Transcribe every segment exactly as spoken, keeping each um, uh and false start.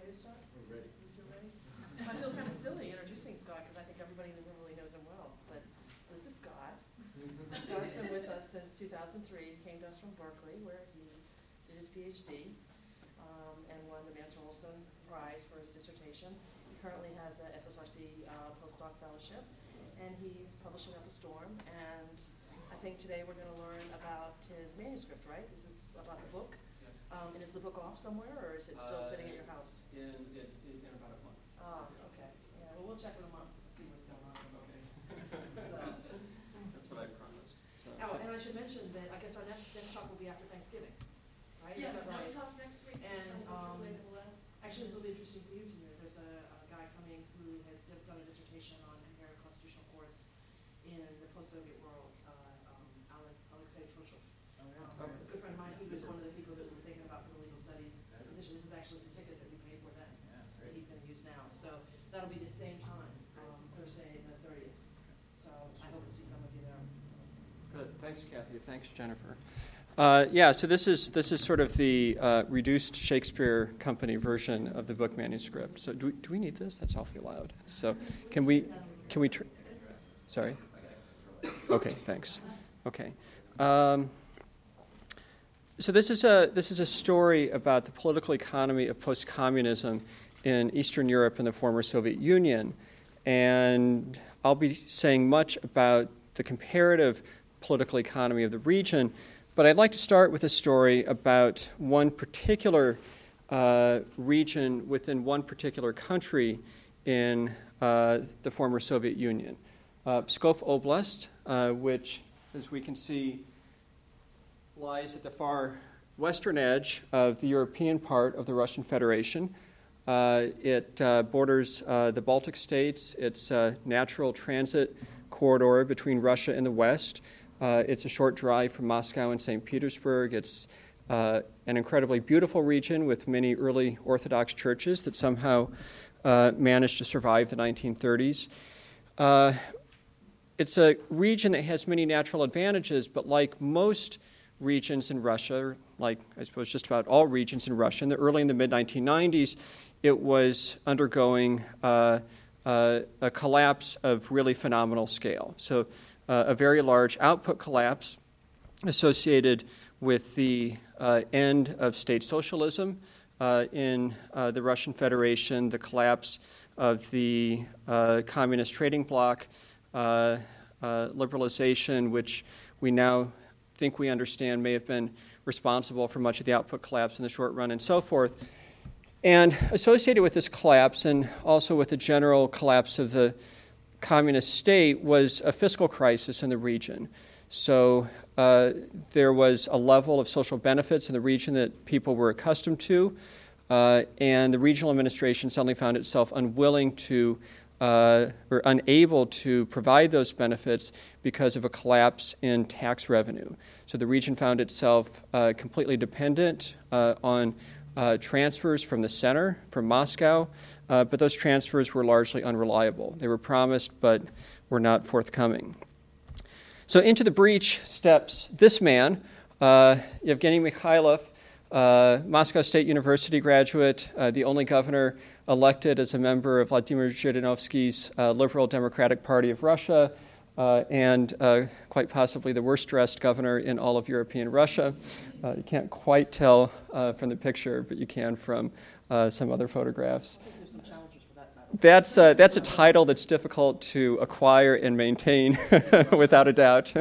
ready to start? We're ready. You feel ready? I feel kind of silly introducing Scott because I think everybody in the room really knows him well. But so this is Scott. Scott's been with us since two thousand three. He came to us from Berkeley, where he did his PhD um, and won the Mansur Olson Prize for his dissertation. He currently has a S S R C uh, postdoc fellowship, and he's publishing Up a Storm. And I think today we're going to learn about his manuscript, right? This is about the book. Um, and is the book off somewhere, or is it still uh, sitting at your house? In, in, in about a month. Ah, okay. Yeah, well, we'll check in a month and see what's going on. Okay. So. That's what I promised. So. Oh, and I should mention that I guess our next, next talk will be after Thanksgiving, right? Yes, is that right? we'll talk next week. And um, actually, this will be be interesting for you to hear. There's a, a guy coming who has done a dissertation on inherent constitutional courts in the post-Soviet world, uh, um, Alexei Troshov. Oh, yeah. Um, a good friend of mine, he was one of the people that we were thinking about for the legal studies position. This is actually the ticket that we paid for then, yeah, that he's going to use now. So that'll be the same time, um, Thursday the thirtieth. So I hope we'll see some of you there. Good. Thanks, Kathy. Thanks, Jennifer. Uh, yeah, so this is this is sort of the uh, reduced Shakespeare Company version of the book manuscript. So do we, do we need this? That's awfully loud. So can we can we? Tr- Sorry. Okay. Thanks. Okay. Um, So this is a this is a story about the political economy of post-communism in Eastern Europe and the former Soviet Union, and I'll be saying much about the comparative political economy of the region, but I'd like to start with a story about one particular uh, region within one particular country in uh, the former Soviet Union, uh, Pskov Oblast, uh, which, as we can see, lies at the far western edge of the European part of the Russian Federation. Uh, it uh, borders uh, the Baltic states. It's a natural transit corridor between Russia and the West. Uh, it's a short drive from Moscow and Saint Petersburg. It's uh, an incredibly beautiful region with many early Orthodox churches that somehow uh, managed to survive the nineteen thirties. Uh, it's a region that has many natural advantages, but like most regions in Russia, like I suppose just about all regions in Russia, in the early and the mid nineteen nineties, it was undergoing uh, uh, a collapse of really phenomenal scale. So uh, a very large output collapse associated with the uh, end of state socialism uh, in uh, the Russian Federation, the collapse of the uh, communist trading bloc, uh, uh, liberalization, which we now think we understand may have been responsible for much of the output collapse in the short run and so forth. And associated with this collapse and also with the general collapse of the communist state was a fiscal crisis in the region. So uh, there was a level of social benefits in the region that people were accustomed to, uh, and the regional administration suddenly found itself unwilling to Uh, or unable to provide those benefits because of a collapse in tax revenue. So the region found itself uh, completely dependent uh, on uh, transfers from the center, from Moscow, uh, but those transfers were largely unreliable. They were promised, but were not forthcoming. So into the breach steps this man, uh, Yevgeny Mikhailov, uh, Moscow State University graduate, uh, the only governor elected as a member of Vladimir Zhirinovsky's uh, Liberal Democratic Party of Russia, uh, and uh, quite possibly the worst-dressed governor in all of European Russia. Uh, you can't quite tell uh, from the picture, but you can from uh, some other photographs. I think there's some challenges for that title. That's, uh, that's a title that's difficult to acquire and maintain, without a doubt.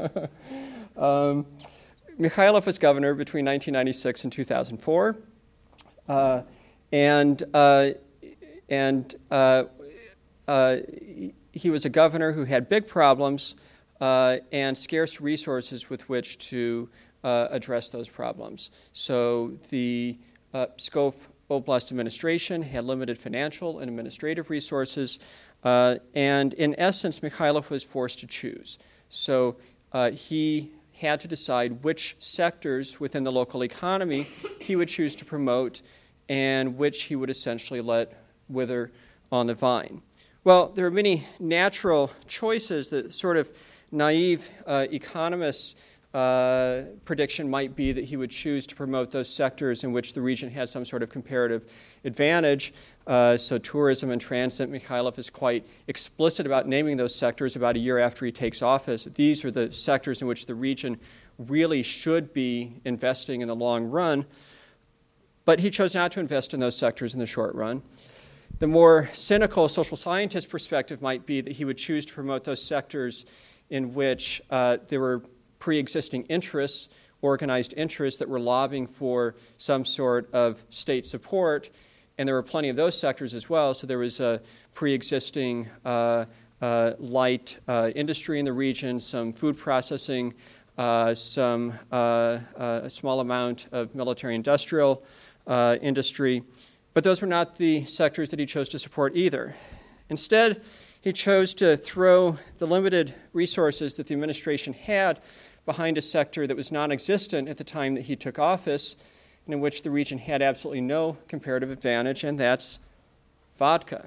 um, Mikhailov was governor between nineteen ninety-six and two thousand four. Uh, And uh, and uh, uh, he was a governor who had big problems uh, and scarce resources with which to uh, address those problems. So the uh, Pskov Oblast administration had limited financial and administrative resources, uh, and in essence, Mikhailov was forced to choose. So uh, he had to decide which sectors within the local economy he would choose to promote and which he would essentially let wither on the vine. Well, there are many natural choices that sort of naive uh, economists uh, prediction might be that he would choose to promote those sectors in which the region had some sort of comparative advantage. Uh, so tourism and transit, Mikhailov is quite explicit about naming those sectors about a year after he takes office. These are the sectors in which the region really should be investing in the long run. But he chose not to invest in those sectors in the short run. The more cynical social scientist perspective might be that he would choose to promote those sectors in which uh, there were pre-existing interests, organized interests that were lobbying for some sort of state support, and there were plenty of those sectors as well. So there was a pre-existing uh, uh, light uh, industry in the region, some food processing, uh, some uh, uh, a small amount of military-industrial uh, industry. But those were not the sectors that he chose to support either. Instead, he chose to throw the limited resources that the administration had behind a sector that was non-existent at the time that he took office, and in which the region had absolutely no comparative advantage, and that's vodka.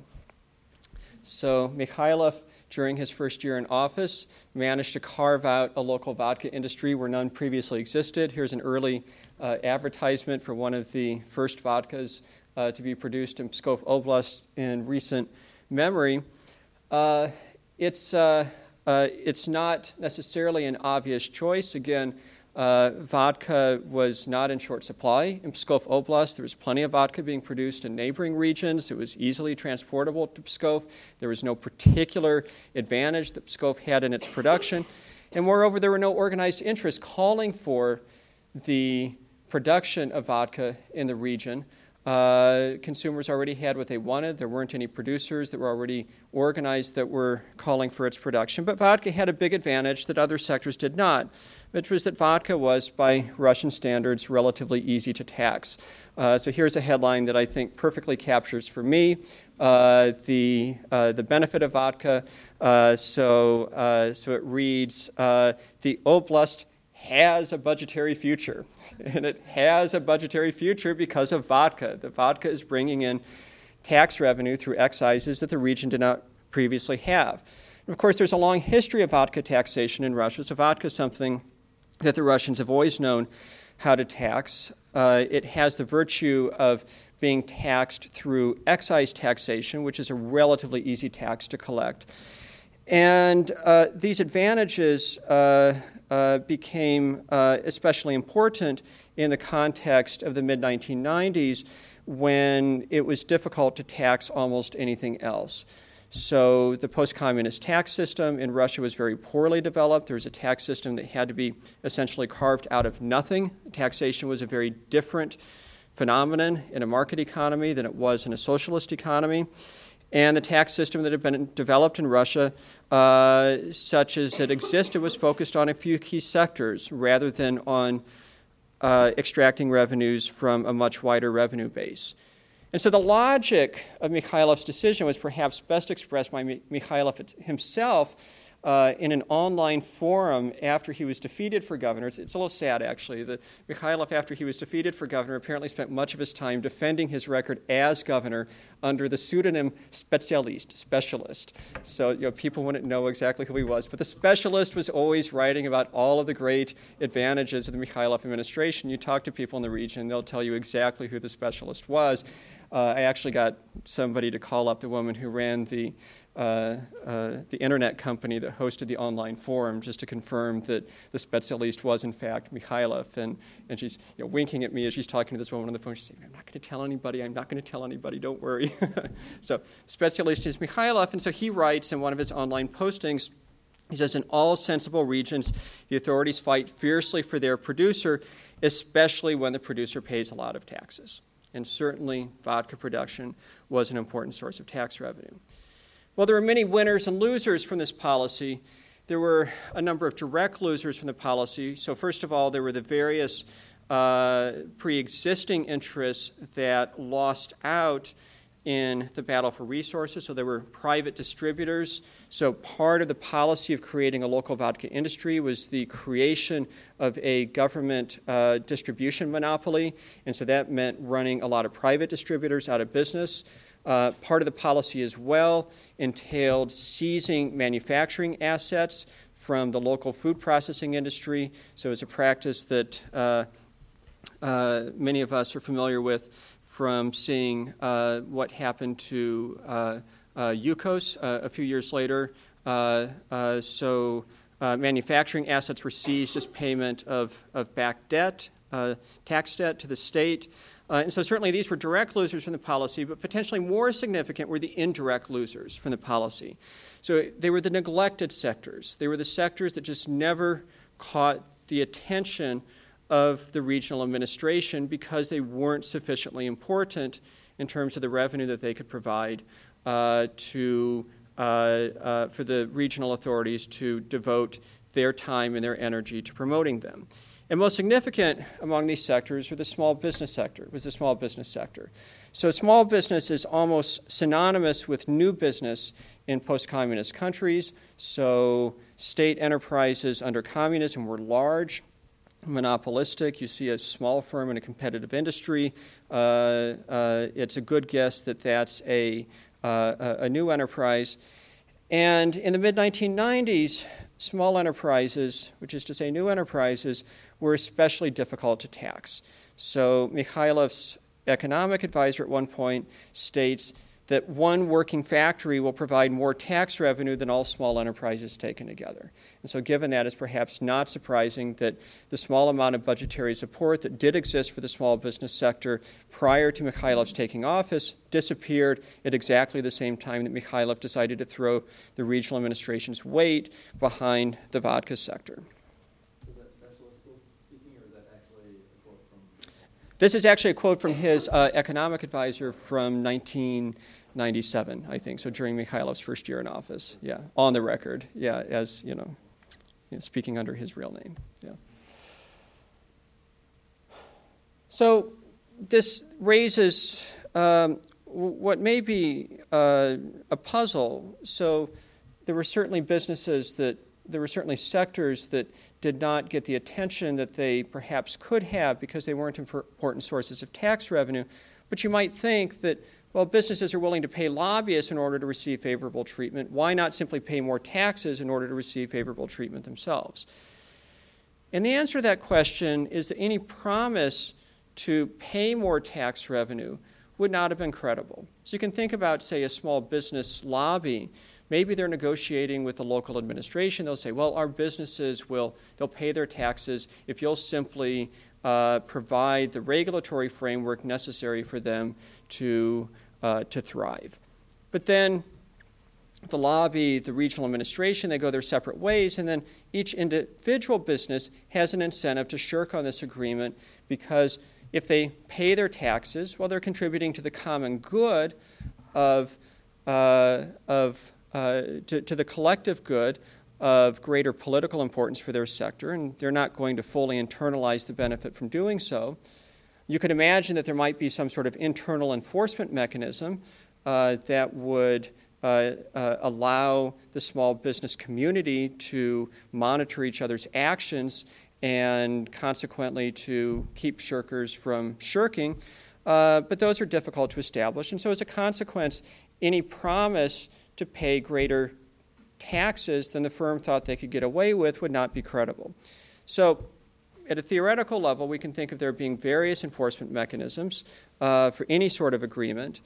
So Mikhailov, during his first year in office, managed to carve out a local vodka industry where none previously existed. Here's an early uh, advertisement for one of the first vodkas uh, to be produced in Pskov Oblast in recent memory. Uh, it's... Uh, Uh, it's not necessarily an obvious choice. Again, uh, vodka was not in short supply. In Pskov Oblast, there was plenty of vodka being produced in neighboring regions. It was easily transportable to Pskov. There was no particular advantage that Pskov had in its production. And moreover, there were no organized interests calling for the production of vodka in the region. Uh, consumers already had what they wanted. There weren't any producers that were already organized that were calling for its production. But vodka had a big advantage that other sectors did not, which was that vodka was, by Russian standards, relatively easy to tax. Uh, so here's a headline that I think perfectly captures for me uh, the uh, the benefit of vodka. Uh, so, uh, so it reads, uh, the oblast has a budgetary future. And it has a budgetary future because of vodka. The vodka is bringing in tax revenue through excises that the region did not previously have. And of course, there's a long history of vodka taxation in Russia. So vodka is something that the Russians have always known how to tax. Uh, it has the virtue of being taxed through excise taxation, which is a relatively easy tax to collect. And uh, these advantages uh, uh, became uh, especially important in the context of the mid nineteen nineties when it was difficult to tax almost anything else. So the post-communist tax system in Russia was very poorly developed. There was a tax system that had to be essentially carved out of nothing. Taxation was a very different phenomenon in a market economy than it was in a socialist economy. And the tax system that had been developed in Russia, uh, such as it existed, was focused on a few key sectors rather than on uh, extracting revenues from a much wider revenue base. And so the logic of Mikhailov's decision was perhaps best expressed by Mikhailov himself uh, in an online forum after he was defeated for governor. It's, it's a little sad, actually. The, Mikhailov, after he was defeated for governor, apparently spent much of his time defending his record as governor under the pseudonym Specialist, specialist. So you know, people wouldn't know exactly who he was. But the specialist was always writing about all of the great advantages of the Mikhailov administration. You talk to people in the region, they'll tell you exactly who the specialist was. Uh, I actually got somebody to call up the woman who ran the uh, uh, the internet company that hosted the online forum just to confirm that the specialist was in fact Mikhailov. And, and she's you know, winking at me as she's talking to this woman on the phone. She's saying, I'm not going to tell anybody, I'm not going to tell anybody, don't worry. So specialist is Mikhailov, and so he writes in one of his online postings, he says, in all sensible regions, the authorities fight fiercely for their producer, especially when the producer pays a lot of taxes. And certainly vodka production was an important source of tax revenue. Well, there were many winners and losers from this policy. There were a number of direct losers from the policy. So first of all, there were the various uh, pre-existing interests that lost out in the battle for resources. So there were private distributors. So part of the policy of creating a local vodka industry was the creation of a government uh, distribution monopoly. And so that meant running a lot of private distributors out of business. Uh, part of the policy as well entailed seizing manufacturing assets from the local food processing industry. So it's a practice that uh, uh, many of us are familiar with from seeing uh, what happened to uh, uh, Yukos uh, a few years later. Uh, uh, so uh, manufacturing assets were seized as payment of, of back debt, uh, tax debt to the state. Uh, and so certainly these were direct losers from the policy, but potentially more significant were the indirect losers from the policy. So they were the neglected sectors. They were the sectors that just never caught the attention of the regional administration because they weren't sufficiently important in terms of the revenue that they could provide uh, to uh, uh, for the regional authorities to devote their time and their energy to promoting them. And most significant among these sectors were the small business sector, was the small business sector. So small business is almost synonymous with new business in post-communist countries. So state enterprises under communism were large, monopolistic. You see a small firm in a competitive industry. Uh, uh, it's a good guess that that's a, uh, a new enterprise. And in the mid nineteen nineties, small enterprises, which is to say new enterprises, were especially difficult to tax. So Mikhailov's economic advisor at one point states that one working factory will provide more tax revenue than all small enterprises taken together. And so given that, it's perhaps not surprising that the small amount of budgetary support that did exist for the small business sector prior to Mikhailov's taking office disappeared at exactly the same time that Mikhailov decided to throw the regional administration's weight behind the vodka sector. Is that specialist still speaking, or is that actually a quote from... This is actually a quote from his uh, economic advisor from nineteen ninety-seven, I think, so during Mikhailov's first year in office. Yeah, on the record, yeah, as, you know, you know speaking under his real name, yeah. So this raises um, what may be uh, a puzzle. So there were certainly businesses that, there were certainly sectors that did not get the attention that they perhaps could have because they weren't important sources of tax revenue. But you might think that, well, businesses are willing to pay lobbyists in order to receive favorable treatment. Why not simply pay more taxes in order to receive favorable treatment themselves? And the answer to that question is that any promise to pay more tax revenue would not have been credible. So you can think about, say, a small business lobby. Maybe they're negotiating with the local administration. They'll say, well, our businesses will, they'll pay their taxes if you'll simply uh, provide the regulatory framework necessary for them to, uh, to thrive. But then the lobby, the regional administration, they go their separate ways, and then each individual business has an incentive to shirk on this agreement because if they pay their taxes, well, they're contributing to the common good of, uh, of Uh, to, to the collective good of greater political importance for their sector, and they're not going to fully internalize the benefit from doing so. You could imagine that there might be some sort of internal enforcement mechanism uh, that would uh, uh, allow the small business community to monitor each other's actions and consequently to keep shirkers from shirking. Uh, but those are difficult to establish, and so as a consequence, any promise to pay greater taxes than the firm thought they could get away with would not be credible. So at a theoretical level, we can think of there being various enforcement mechanisms uh, for any sort of agreement.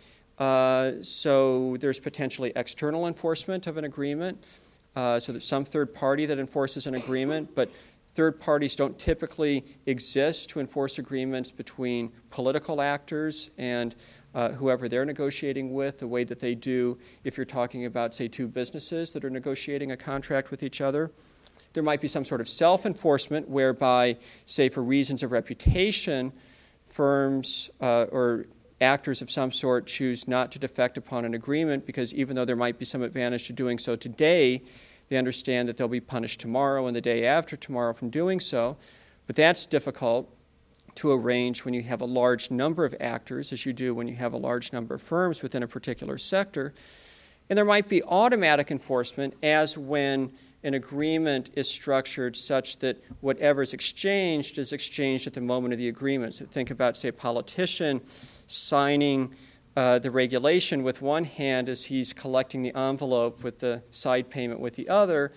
Uh, so there's potentially external enforcement of an agreement. Uh, so there's some third party that enforces an agreement, but third parties don't typically exist to enforce agreements between political actors and Uh, whoever they're negotiating with, the way that they do if you're talking about, say, two businesses that are negotiating a contract with each other. There might be some sort of self-enforcement whereby, say, for reasons of reputation, firms uh, or actors of some sort choose not to defect upon an agreement because even though there might be some advantage to doing so today, they understand that they'll be punished tomorrow and the day after tomorrow from doing so. But that's difficult to arrange when you have a large number of actors, as you do when you have a large number of firms within a particular sector. And there might be automatic enforcement, as when an agreement is structured such that whatever is exchanged is exchanged at the moment of the agreement. So think about, say, a politician signing uh, the regulation with one hand as he's collecting the envelope with the side payment with the other.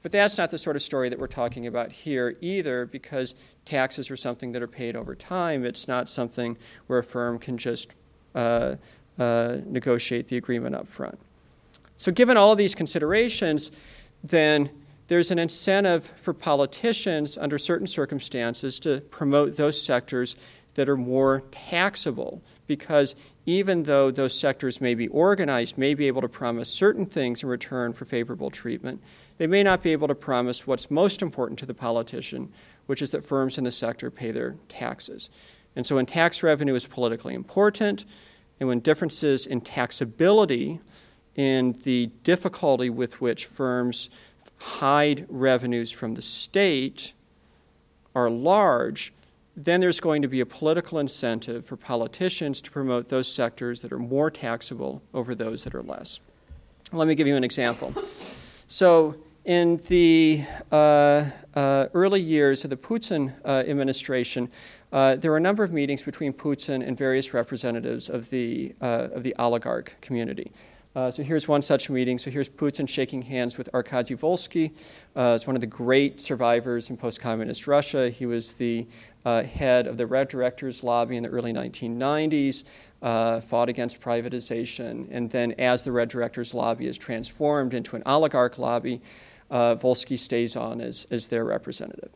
But that's not the sort of story that we're talking about here either, because taxes are something that are paid over time. It's not something where a firm can just uh, uh, negotiate the agreement up front. So given all of these considerations, then there's an incentive for politicians under certain circumstances to promote those sectors that are more taxable, because even though those sectors may be organized, may be able to promise certain things in return for favorable treatment, they may not be able to promise what's most important to the politician, which is that firms in the sector pay their taxes. And so when tax revenue is politically important, and when differences in taxability, in the difficulty with which firms hide revenues from the state are large, then there's going to be a political incentive for politicians to promote those sectors that are more taxable over those that are less. Let me give you an example. So in the uh, uh, early years of the Putin uh, administration, uh, there were a number of meetings between Putin and various representatives of the, uh, of the oligarch community. Uh, so here's one such meeting. So here's Putin shaking hands with Arkady Volsky. Uh, he's one of the great survivors in post-communist Russia. He was the uh, head of the Red Directors Lobby in the early nineteen nineties, uh, fought against privatization. And then as the Red Directors Lobby is transformed into an oligarch lobby, uh, Volsky stays on as, as their representative.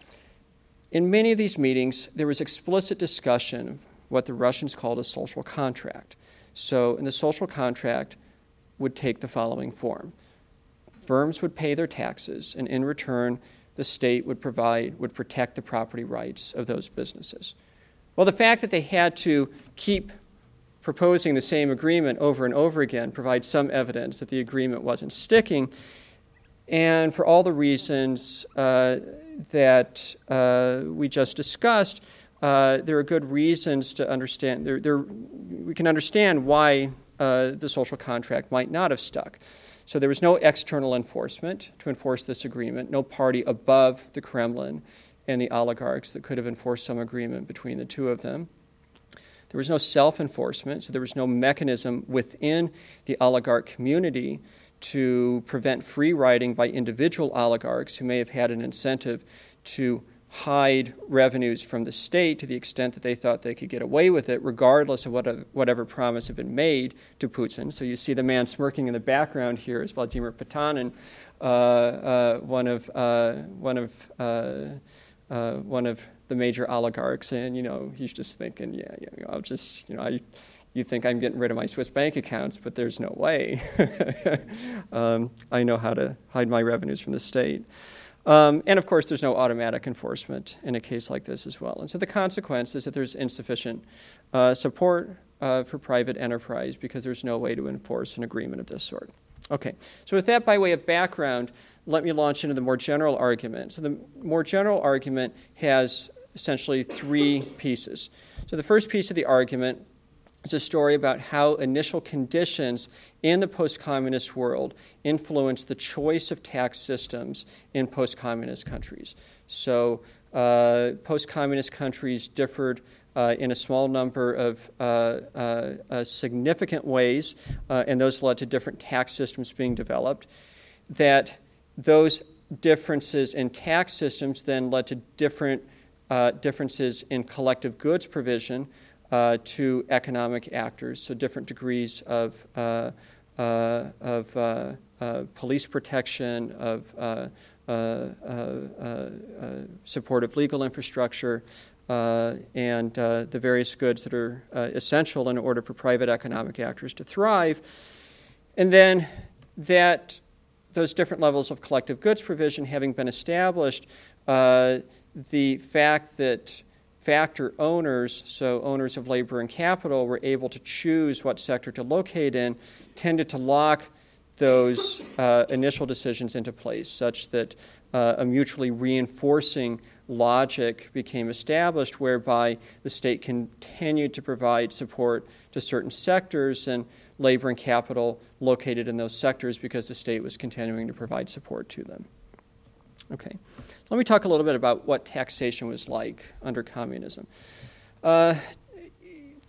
In many of these meetings, there was explicit discussion of what the Russians called a social contract. So in the social contract, would take the following form. Firms would pay their taxes, and in return, the state would provide, would protect the property rights of those businesses. Well, the fact that they had to keep proposing the same agreement over and over again provides some evidence that the agreement wasn't sticking. And for all the reasons uh, that uh, we just discussed, uh, there are good reasons to understand, there, there, we can understand why Uh, the social contract might not have stuck. So there was no external enforcement to enforce this agreement, no party above the Kremlin and the oligarchs that could have enforced some agreement between the two of them. There was no self-enforcement, so there was no mechanism within the oligarch community to prevent free riding by individual oligarchs who may have had an incentive to hide revenues from the state to the extent that they thought they could get away with it, regardless of what, whatever promise had been made to Putin. So you see the man smirking in the background here is Vladimir Potanin, uh, uh, one of uh, one of uh, uh, one of the major oligarchs, and you know he's just thinking, yeah, yeah, you know, I'll just, you know, I. You think I'm getting rid of my Swiss bank accounts, but there's no way. um, I know how to hide my revenues from the state. Um, and of course, there's no automatic enforcement in a case like this as well. And so the consequence is that there's insufficient uh, support uh, for private enterprise because there's no way to enforce an agreement of this sort. Okay, so with that by way of background, let me launch into the more general argument. So the more general argument has essentially three pieces. So the first piece of the argument is a story about how initial conditions in the post-communist world influence the choice of tax systems in post-communist countries. So uh, post-communist countries differed uh, in a small number of uh, uh, uh, significant ways, uh, and those led to different tax systems being developed. That those differences in tax systems then led to different uh, differences in collective goods provision Uh, to economic actors, so different degrees of uh, uh, of uh, uh, police protection, of uh, uh, uh, uh, supportive legal infrastructure, uh, and uh, the various goods that are uh, essential in order for private economic actors to thrive. And then that those different levels of collective goods provision having been established, uh, the fact that factor owners, so owners of labor and capital, were able to choose what sector to locate in, tended to lock those uh, initial decisions into place, such that uh, a mutually reinforcing logic became established whereby the state continued to provide support to certain sectors and labor and capital located in those sectors because the state was continuing to provide support to them. Okay. Let me talk a little bit about what taxation was like under communism. Uh,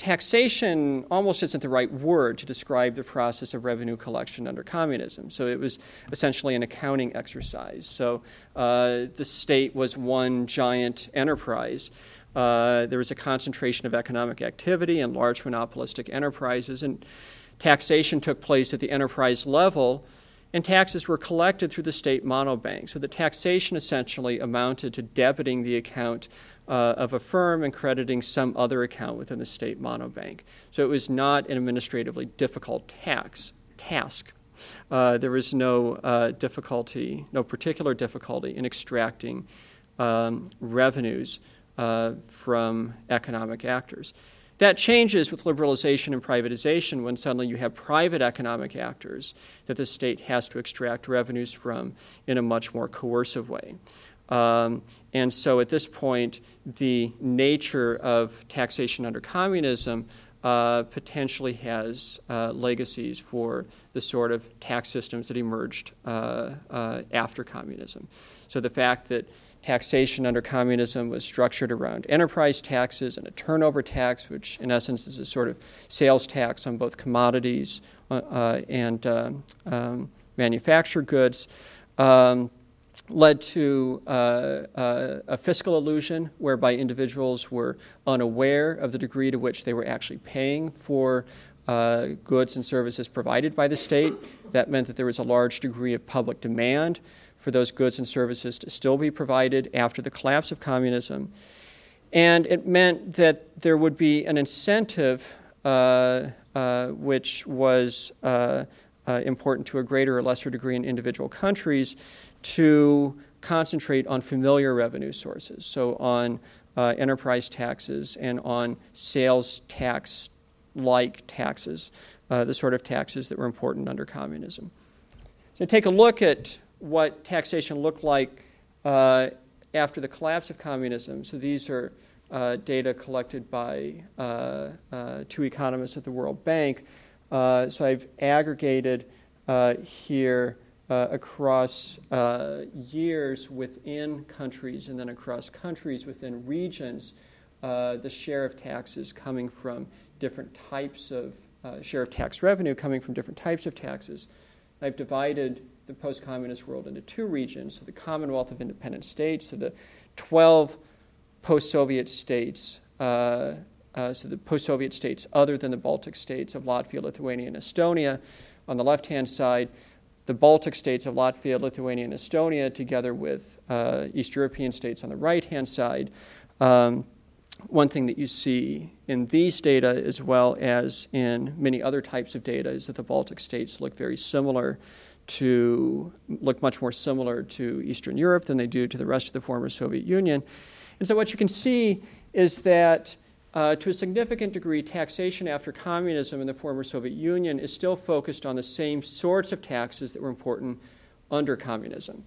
taxation almost isn't the right word to describe the process of revenue collection under communism. So it was essentially an accounting exercise. So uh, the state was one giant enterprise. Uh, there was a concentration of economic activity and large monopolistic enterprises, and taxation took place at the enterprise level, and taxes were collected through the state monobank. So the taxation essentially amounted to debiting the account uh, of a firm and crediting some other account within the state monobank. So it was not an administratively difficult tax task. Uh, there was no uh, difficulty, no particular difficulty in extracting um, revenues uh, from economic actors. That changes with liberalization and privatization when suddenly you have private economic actors that the state has to extract revenues from in a much more coercive way. Um, and so at this point, the nature of taxation under communism uh, potentially has uh, legacies for the sort of tax systems that emerged uh, uh, after communism. So the fact that taxation under communism was structured around enterprise taxes and a turnover tax, which in essence is a sort of sales tax on both commodities uh, uh, and uh, um, manufactured goods, um, led to uh, uh, a fiscal illusion whereby individuals were unaware of the degree to which they were actually paying for uh, goods and services provided by the state. That meant that there was a large degree of public demand for those goods and services to still be provided after the collapse of communism. And it meant that there would be an incentive uh, uh, which was uh, uh, important to a greater or lesser degree in individual countries to concentrate on familiar revenue sources, so on uh, enterprise taxes and on sales tax-like taxes, uh, the sort of taxes that were important under communism. So take a look at what taxation looked like uh, after the collapse of communism. So these are uh, data collected by uh, uh, two economists at the World Bank. Uh, so I've aggregated uh, here uh, across uh, years within countries and then across countries within regions uh, the share of taxes coming from different types of, uh, share of tax revenue coming from different types of taxes. I've divided the post-communist world into two regions, so the Commonwealth of Independent States, so the twelve post-Soviet states, uh, uh, so the post-Soviet states other than the Baltic states of Latvia, Lithuania, and Estonia. On the left-hand side, the Baltic states of Latvia, Lithuania, and Estonia, together with uh, East European states on the right-hand side. Um, one thing that you see in these data, as well as in many other types of data, is that the Baltic states look very similar to look much more similar to Eastern Europe than they do to the rest of the former Soviet Union. And so what you can see is that uh, to a significant degree, taxation after communism in the former Soviet Union is still focused on the same sorts of taxes that were important under communism.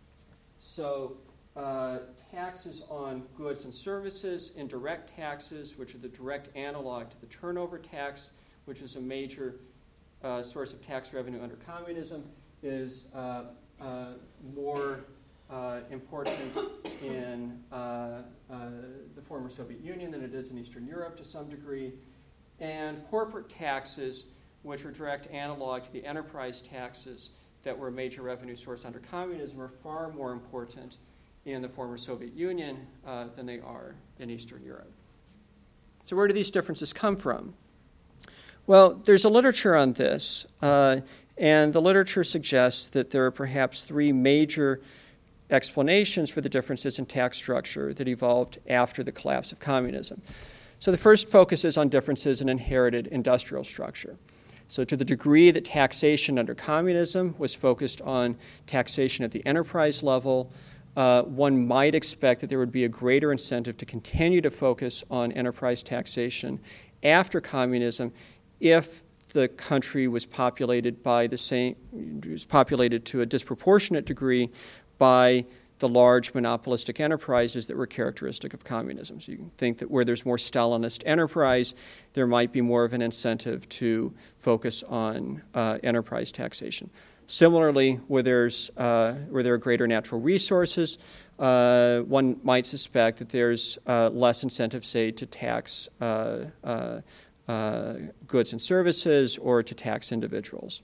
So uh, taxes on goods and services, indirect taxes, which are the direct analog to the turnover tax, which is a major uh, source of tax revenue under communism, is uh, uh, more uh, important in uh, uh, the former Soviet Union than it is in Eastern Europe to some degree. And corporate taxes, which are direct analog to the enterprise taxes that were a major revenue source under communism, are far more important in the former Soviet Union uh, than they are in Eastern Europe. So where do these differences come from? Well, there's a literature on this. Uh, And the literature suggests that there are perhaps three major explanations for the differences in tax structure that evolved after the collapse of communism. So the first focuses on differences in inherited industrial structure. So to the degree that taxation under communism was focused on taxation at the enterprise level, uh, one might expect that there would be a greater incentive to continue to focus on enterprise taxation after communism if the country was populated by the same, was populated to a disproportionate degree by the large monopolistic enterprises that were characteristic of communism. So you can think that where there's more Stalinist enterprise, there might be more of an incentive to focus on uh, enterprise taxation. Similarly, where there's uh, where there are greater natural resources, uh, one might suspect that there's uh, less incentive, say, to tax uh, uh, uh, goods and services or to tax individuals.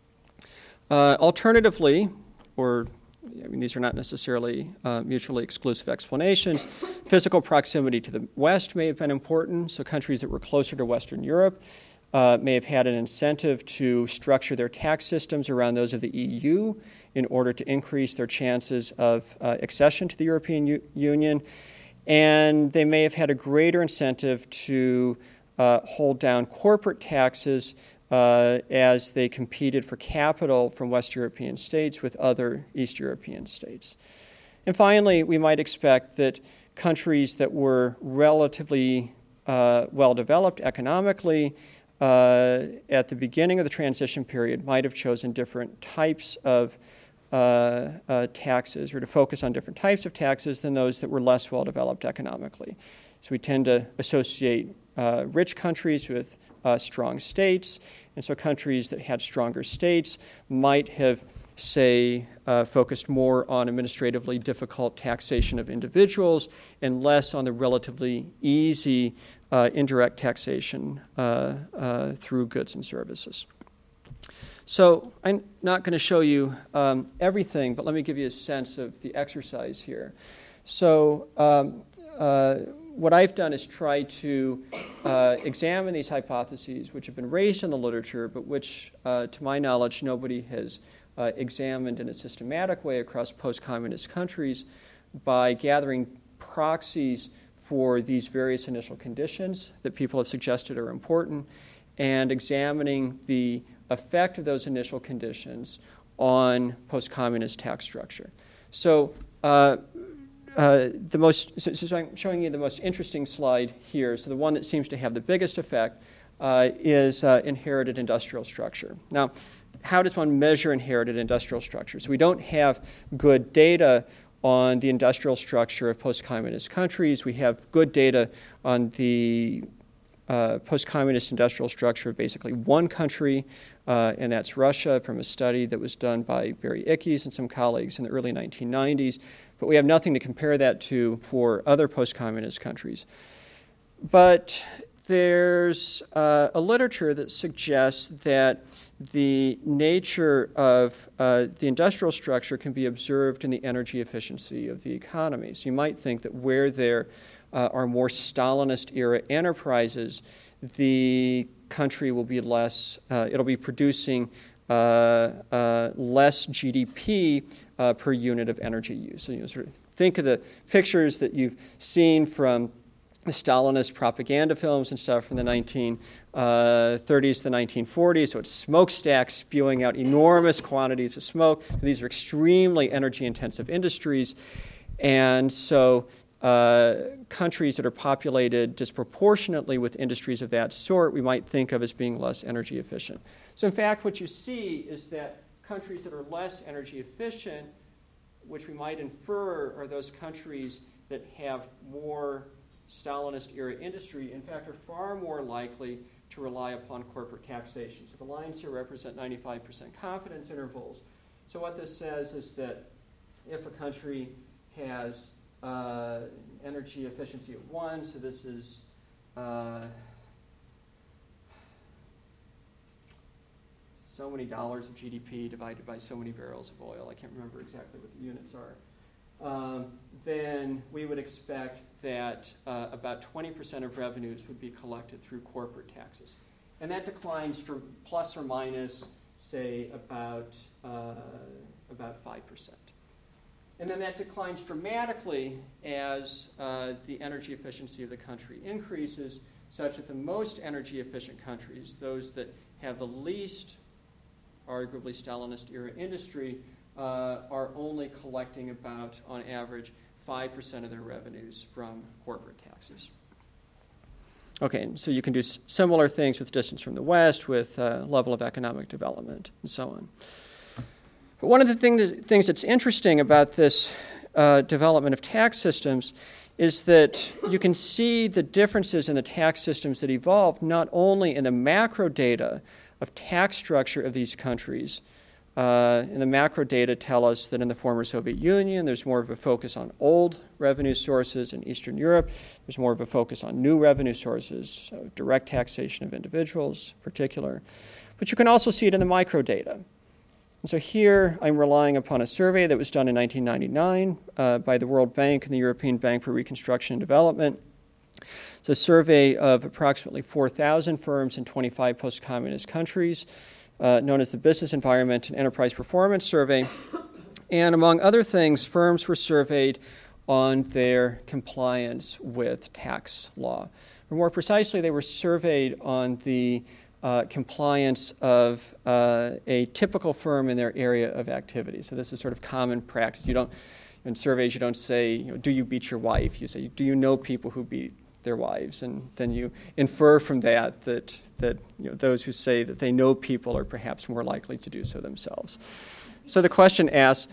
Uh, alternatively, or I mean, these are not necessarily uh, mutually exclusive explanations. Physical proximity to the West may have been important. So countries that were closer to Western Europe uh, may have had an incentive to structure their tax systems around those of the E U in order to increase their chances of uh, accession to the European U- Union. And they may have had a greater incentive to uh, hold down corporate taxes Uh, as they competed for capital from West European states with other East European states. And finally, we might expect that countries that were relatively uh, well-developed economically uh, at the beginning of the transition period might have chosen different types of uh, uh, taxes, or to focus on different types of taxes than those that were less well-developed economically. So we tend to associate uh, rich countries with Uh, strong states, and so countries that had stronger states might have, say, uh, focused more on administratively difficult taxation of individuals and less on the relatively easy uh, indirect taxation uh, uh, through goods and services. So I'm not going to show you um, everything, but let me give you a sense of the exercise here. So um, uh, what I've done is try to uh, examine these hypotheses which have been raised in the literature, but which, uh, to my knowledge, nobody has uh, examined in a systematic way across post-communist countries by gathering proxies for these various initial conditions that people have suggested are important and examining the effect of those initial conditions on post-communist tax structure. So uh, Uh, the most, so, so I'm showing you the most interesting slide here. So the one that seems to have the biggest effect uh, is uh, inherited industrial structure. Now, how does one measure inherited industrial structure? So we don't have good data on the industrial structure of post-communist countries. We have good data on the uh, post-communist industrial structure of basically one country, uh, and that's Russia, from a study that was done by Barry Ickes and some colleagues in the early nineteen nineties. But we have nothing to compare that to for other post-communist countries. But there's uh, a literature that suggests that the nature of uh, the industrial structure can be observed in the energy efficiency of the economy. So you might think that where there uh, are more Stalinist-era enterprises, the country will be less, uh, it'll be producing uh, uh, less G D P uh, per unit of energy use. So you know, sort of think of the pictures that you've seen from the Stalinist propaganda films and stuff from the nineteen thirties to the nineteen forties. So it's smokestacks spewing out enormous quantities of smoke. So these are extremely energy-intensive industries. And so uh, countries that are populated disproportionately with industries of that sort, we might think of as being less energy efficient. So in fact, what you see is that countries that are less energy efficient, which we might infer are those countries that have more Stalinist-era industry, in fact, are far more likely to rely upon corporate taxation. So the lines here represent ninety-five percent confidence intervals. So what this says is that if a country has uh, energy efficiency of one, so this is uh, so many dollars of G D P divided by so many barrels of oil, I can't remember exactly what the units are, um, then we would expect that uh, about twenty percent of revenues would be collected through corporate taxes. And that declines to plus or minus, say, about, uh, about five percent. And then that declines dramatically as uh, the energy efficiency of the country increases, such that the most energy efficient countries, those that have the least arguably Stalinist-era industry, uh, are only collecting about, on average, five percent of their revenues from corporate taxes. Okay, so you can do s- similar things with distance from the West, with uh, level of economic development, and so on. But one of the thing that, things that's interesting about this uh, development of tax systems is that you can see the differences in the tax systems that evolved not only in the macro data of tax structure of these countries, uh, and the macro data tell us that in the former Soviet Union, there's more of a focus on old revenue sources. In Eastern Europe, there's more of a focus on new revenue sources, so direct taxation of individuals in particular. But you can also see it in the micro data. And so here I'm relying upon a survey that was done in nineteen ninety-nine uh, by the World Bank and the European Bank for Reconstruction and Development. It's a survey of approximately four thousand firms in twenty-five post-communist countries, uh, known as the Business Environment and Enterprise Performance Survey. And among other things, firms were surveyed on their compliance with tax law. Or more precisely, they were surveyed on the uh, compliance of uh, a typical firm in their area of activity. So this is sort of common practice. You don't, in surveys, you don't say, you know, do you beat your wife? You say, do you know people who beat their wives? And then you infer from that that, that you know, those who say that they know people are perhaps more likely to do so themselves. So the question asks,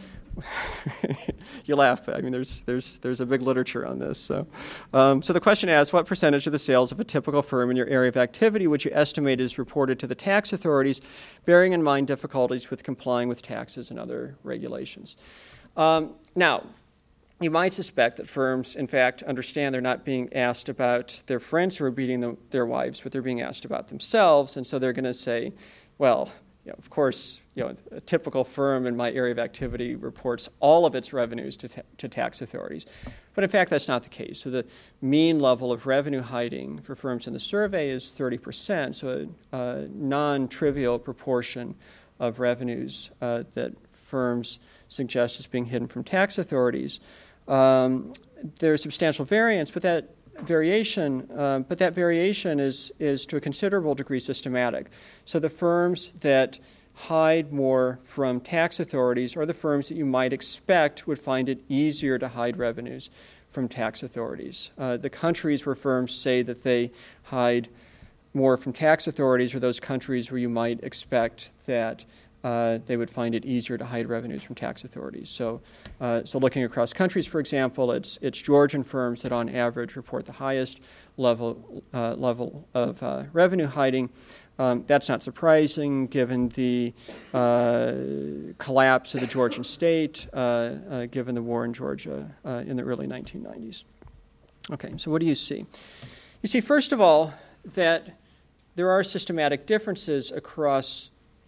you laugh. I mean, there's there's there's a big literature on this. So, um, so the question asks, what percentage of the sales of a typical firm in your area of activity would you estimate is reported to the tax authorities, bearing in mind difficulties with complying with taxes and other regulations? Um, now, you might suspect that firms, in fact, understand they're not being asked about their friends who are beating the, their wives, but they're being asked about themselves, and so they're going to say, well, you know, of course, you know, a typical firm in my area of activity reports all of its revenues to, ta- to tax authorities. But in fact, that's not the case. So the mean level of revenue hiding for firms in the survey is thirty percent, so a, a non-trivial proportion of revenues uh, that firms suggest is being hidden from tax authorities. Um, there's substantial variance, but that variation, uh, but that variation is, is to a considerable degree systematic. So the firms that hide more from tax authorities are the firms that you might expect would find it easier to hide revenues from tax authorities. Uh, the countries where firms say that they hide more from tax authorities are those countries where you might expect that Uh, they would find it easier to hide revenues from tax authorities. So, uh, so looking across countries, for example, it's it's Georgian firms that on average report the highest level uh, level of uh, revenue hiding. Um, that's not surprising given the uh, collapse of the Georgian state, uh, uh, given the war in Georgia uh, in the early nineteen nineties. Okay, so what do you see? You see, first of all, that there are systematic differences across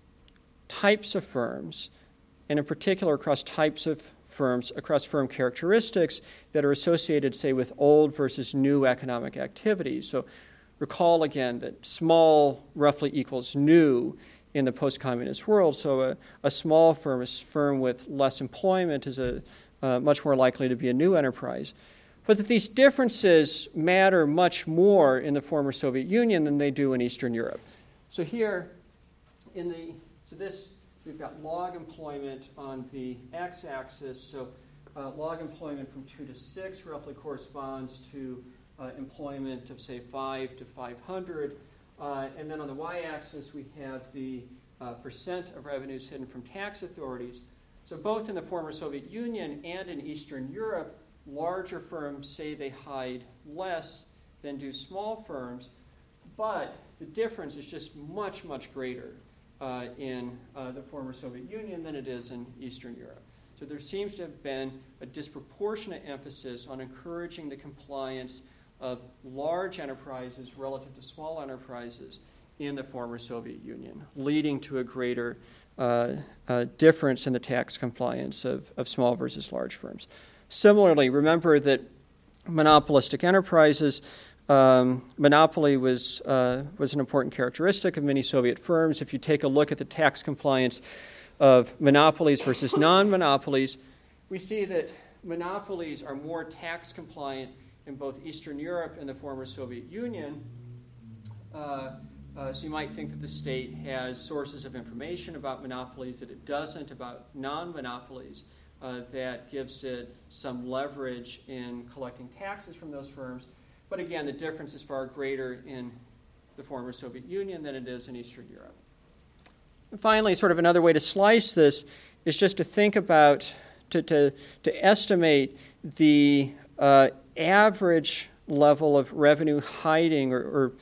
types of firms, and in particular across types of firms, across firm characteristics that are associated, say, with old versus new economic activities. So recall again that small roughly equals new in the post-communist world. So a, a small firm, a firm with less employment, is a, uh, much more likely to be a new enterprise. But that these differences matter much more in the former Soviet Union than they do in Eastern Europe. So here in the So this, we've got log employment on the x-axis. So uh, log employment from two to six roughly corresponds to uh, employment of, say, five to five hundred. Uh, and then on the y-axis, we have the uh, percent of revenues hidden from tax authorities. So both in the former Soviet Union and in Eastern Europe, larger firms say they hide less than do small firms. But the difference is just much, much greater Uh, in uh, the former Soviet Union than it is in Eastern Europe. So there seems to have been a disproportionate emphasis on encouraging the compliance of large enterprises relative to small enterprises in the former Soviet Union, leading to a greater uh, uh, difference in the tax compliance of, of small versus large firms. Similarly, remember that monopolistic enterprises Um, monopoly was uh, was an important characteristic of many Soviet firms. If you take a look at the tax compliance of monopolies versus non-monopolies, we see that monopolies are more tax compliant in both Eastern Europe and the former Soviet Union. Uh, uh, so you might think that the state has sources of information about monopolies that it doesn't about non-monopolies. Uh, that gives it some leverage in collecting taxes from those firms. But again, the difference is far greater in the former Soviet Union than it is in Eastern Europe. And finally, sort of another way to slice this is just to think about, to, to, to estimate the uh, average level of revenue hiding or, or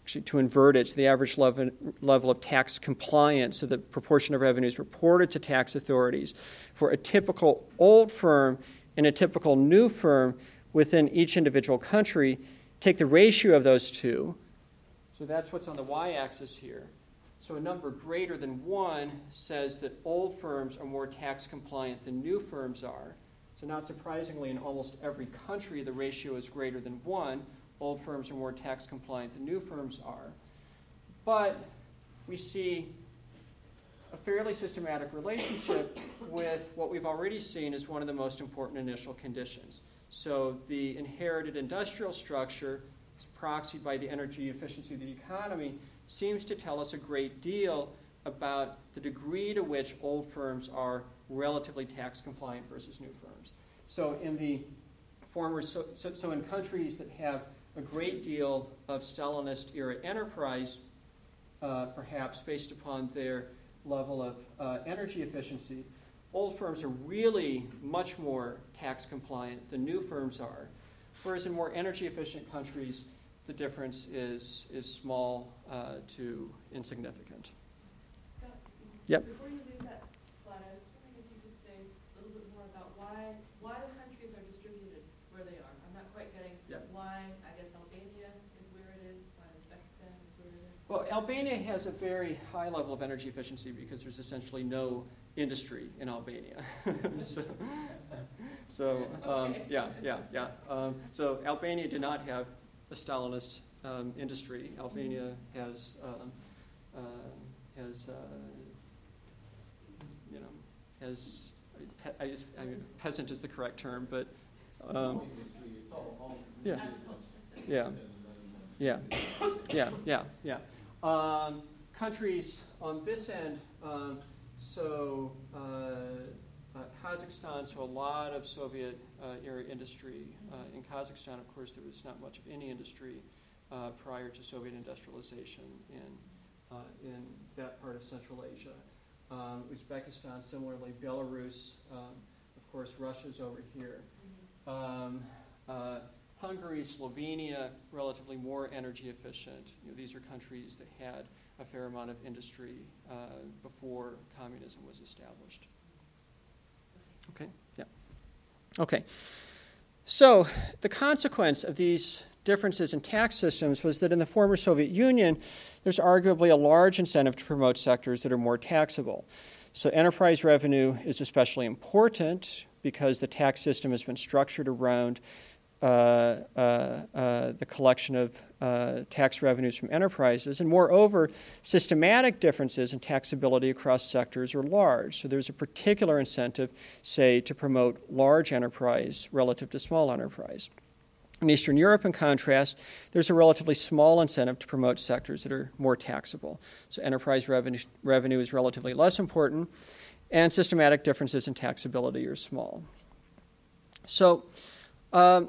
actually to invert it to the average level, level of tax compliance, so the proportion of revenues reported to tax authorities for a typical old firm and a typical new firm within each individual country, take the ratio of those two. So that's what's on the y-axis here. So a number greater than one says that old firms are more tax compliant than new firms are. So not surprisingly, in almost every country, the ratio is greater than one. Old firms are more tax compliant than new firms are. But we see a fairly systematic relationship with what we've already seen as one of the most important initial conditions. So the inherited industrial structure, proxied by the energy efficiency of the economy, seems to tell us a great deal about the degree to which old firms are relatively tax compliant versus new firms. So in the former, so, so, so in countries that have a great deal of Stalinist era enterprise, uh, perhaps based upon their level of uh, energy efficiency, old firms are really much more tax compliant than new firms are. Whereas in more energy efficient countries, the difference is, is small uh, to insignificant. Scott, Yep. before you leave that slide, I was just wondering if you could say a little bit more about why why the countries are distributed where they are. I'm not quite getting Yep. why, I guess, Albania is where it is, why Uzbekistan is where it is. Well, Albania has a very high level of energy efficiency because there's essentially no industry in Albania. so, so um, Okay. yeah, yeah, yeah. Um, so Albania did not have a Stalinist um, industry. Albania has um, uh, has uh, you know has pe- I just, I mean, peasant is the correct term, but um, It's all, all yeah, business. yeah, yeah, yeah, yeah, yeah. Um, countries on this end. Um, so. Uh, Uh, Kazakhstan, so a lot of Soviet uh, era industry. Uh, in Kazakhstan, of course, there was not much of any industry uh, prior to Soviet industrialization in, uh, in that part of Central Asia. Um, Uzbekistan, similarly, Belarus, um, of course, Russia's over here. Um, uh, Hungary, Slovenia, relatively more energy efficient. You know, these are countries that had a fair amount of industry uh, before communism was established. Okay, yeah. Okay. So the consequence of these differences in tax systems was that in the former Soviet Union, there's arguably a large incentive to promote sectors that are more taxable. So enterprise revenue is especially important because the tax system has been structured around Uh, uh, uh, the collection of uh, tax revenues from enterprises. And moreover, systematic differences in taxability across sectors are large. So there's a particular incentive, say, to promote large enterprise relative to small enterprise. In Eastern Europe, in contrast, there's a relatively small incentive to promote sectors that are more taxable. So enterprise revenue, revenue is relatively less important, and systematic differences in taxability are small. So, um,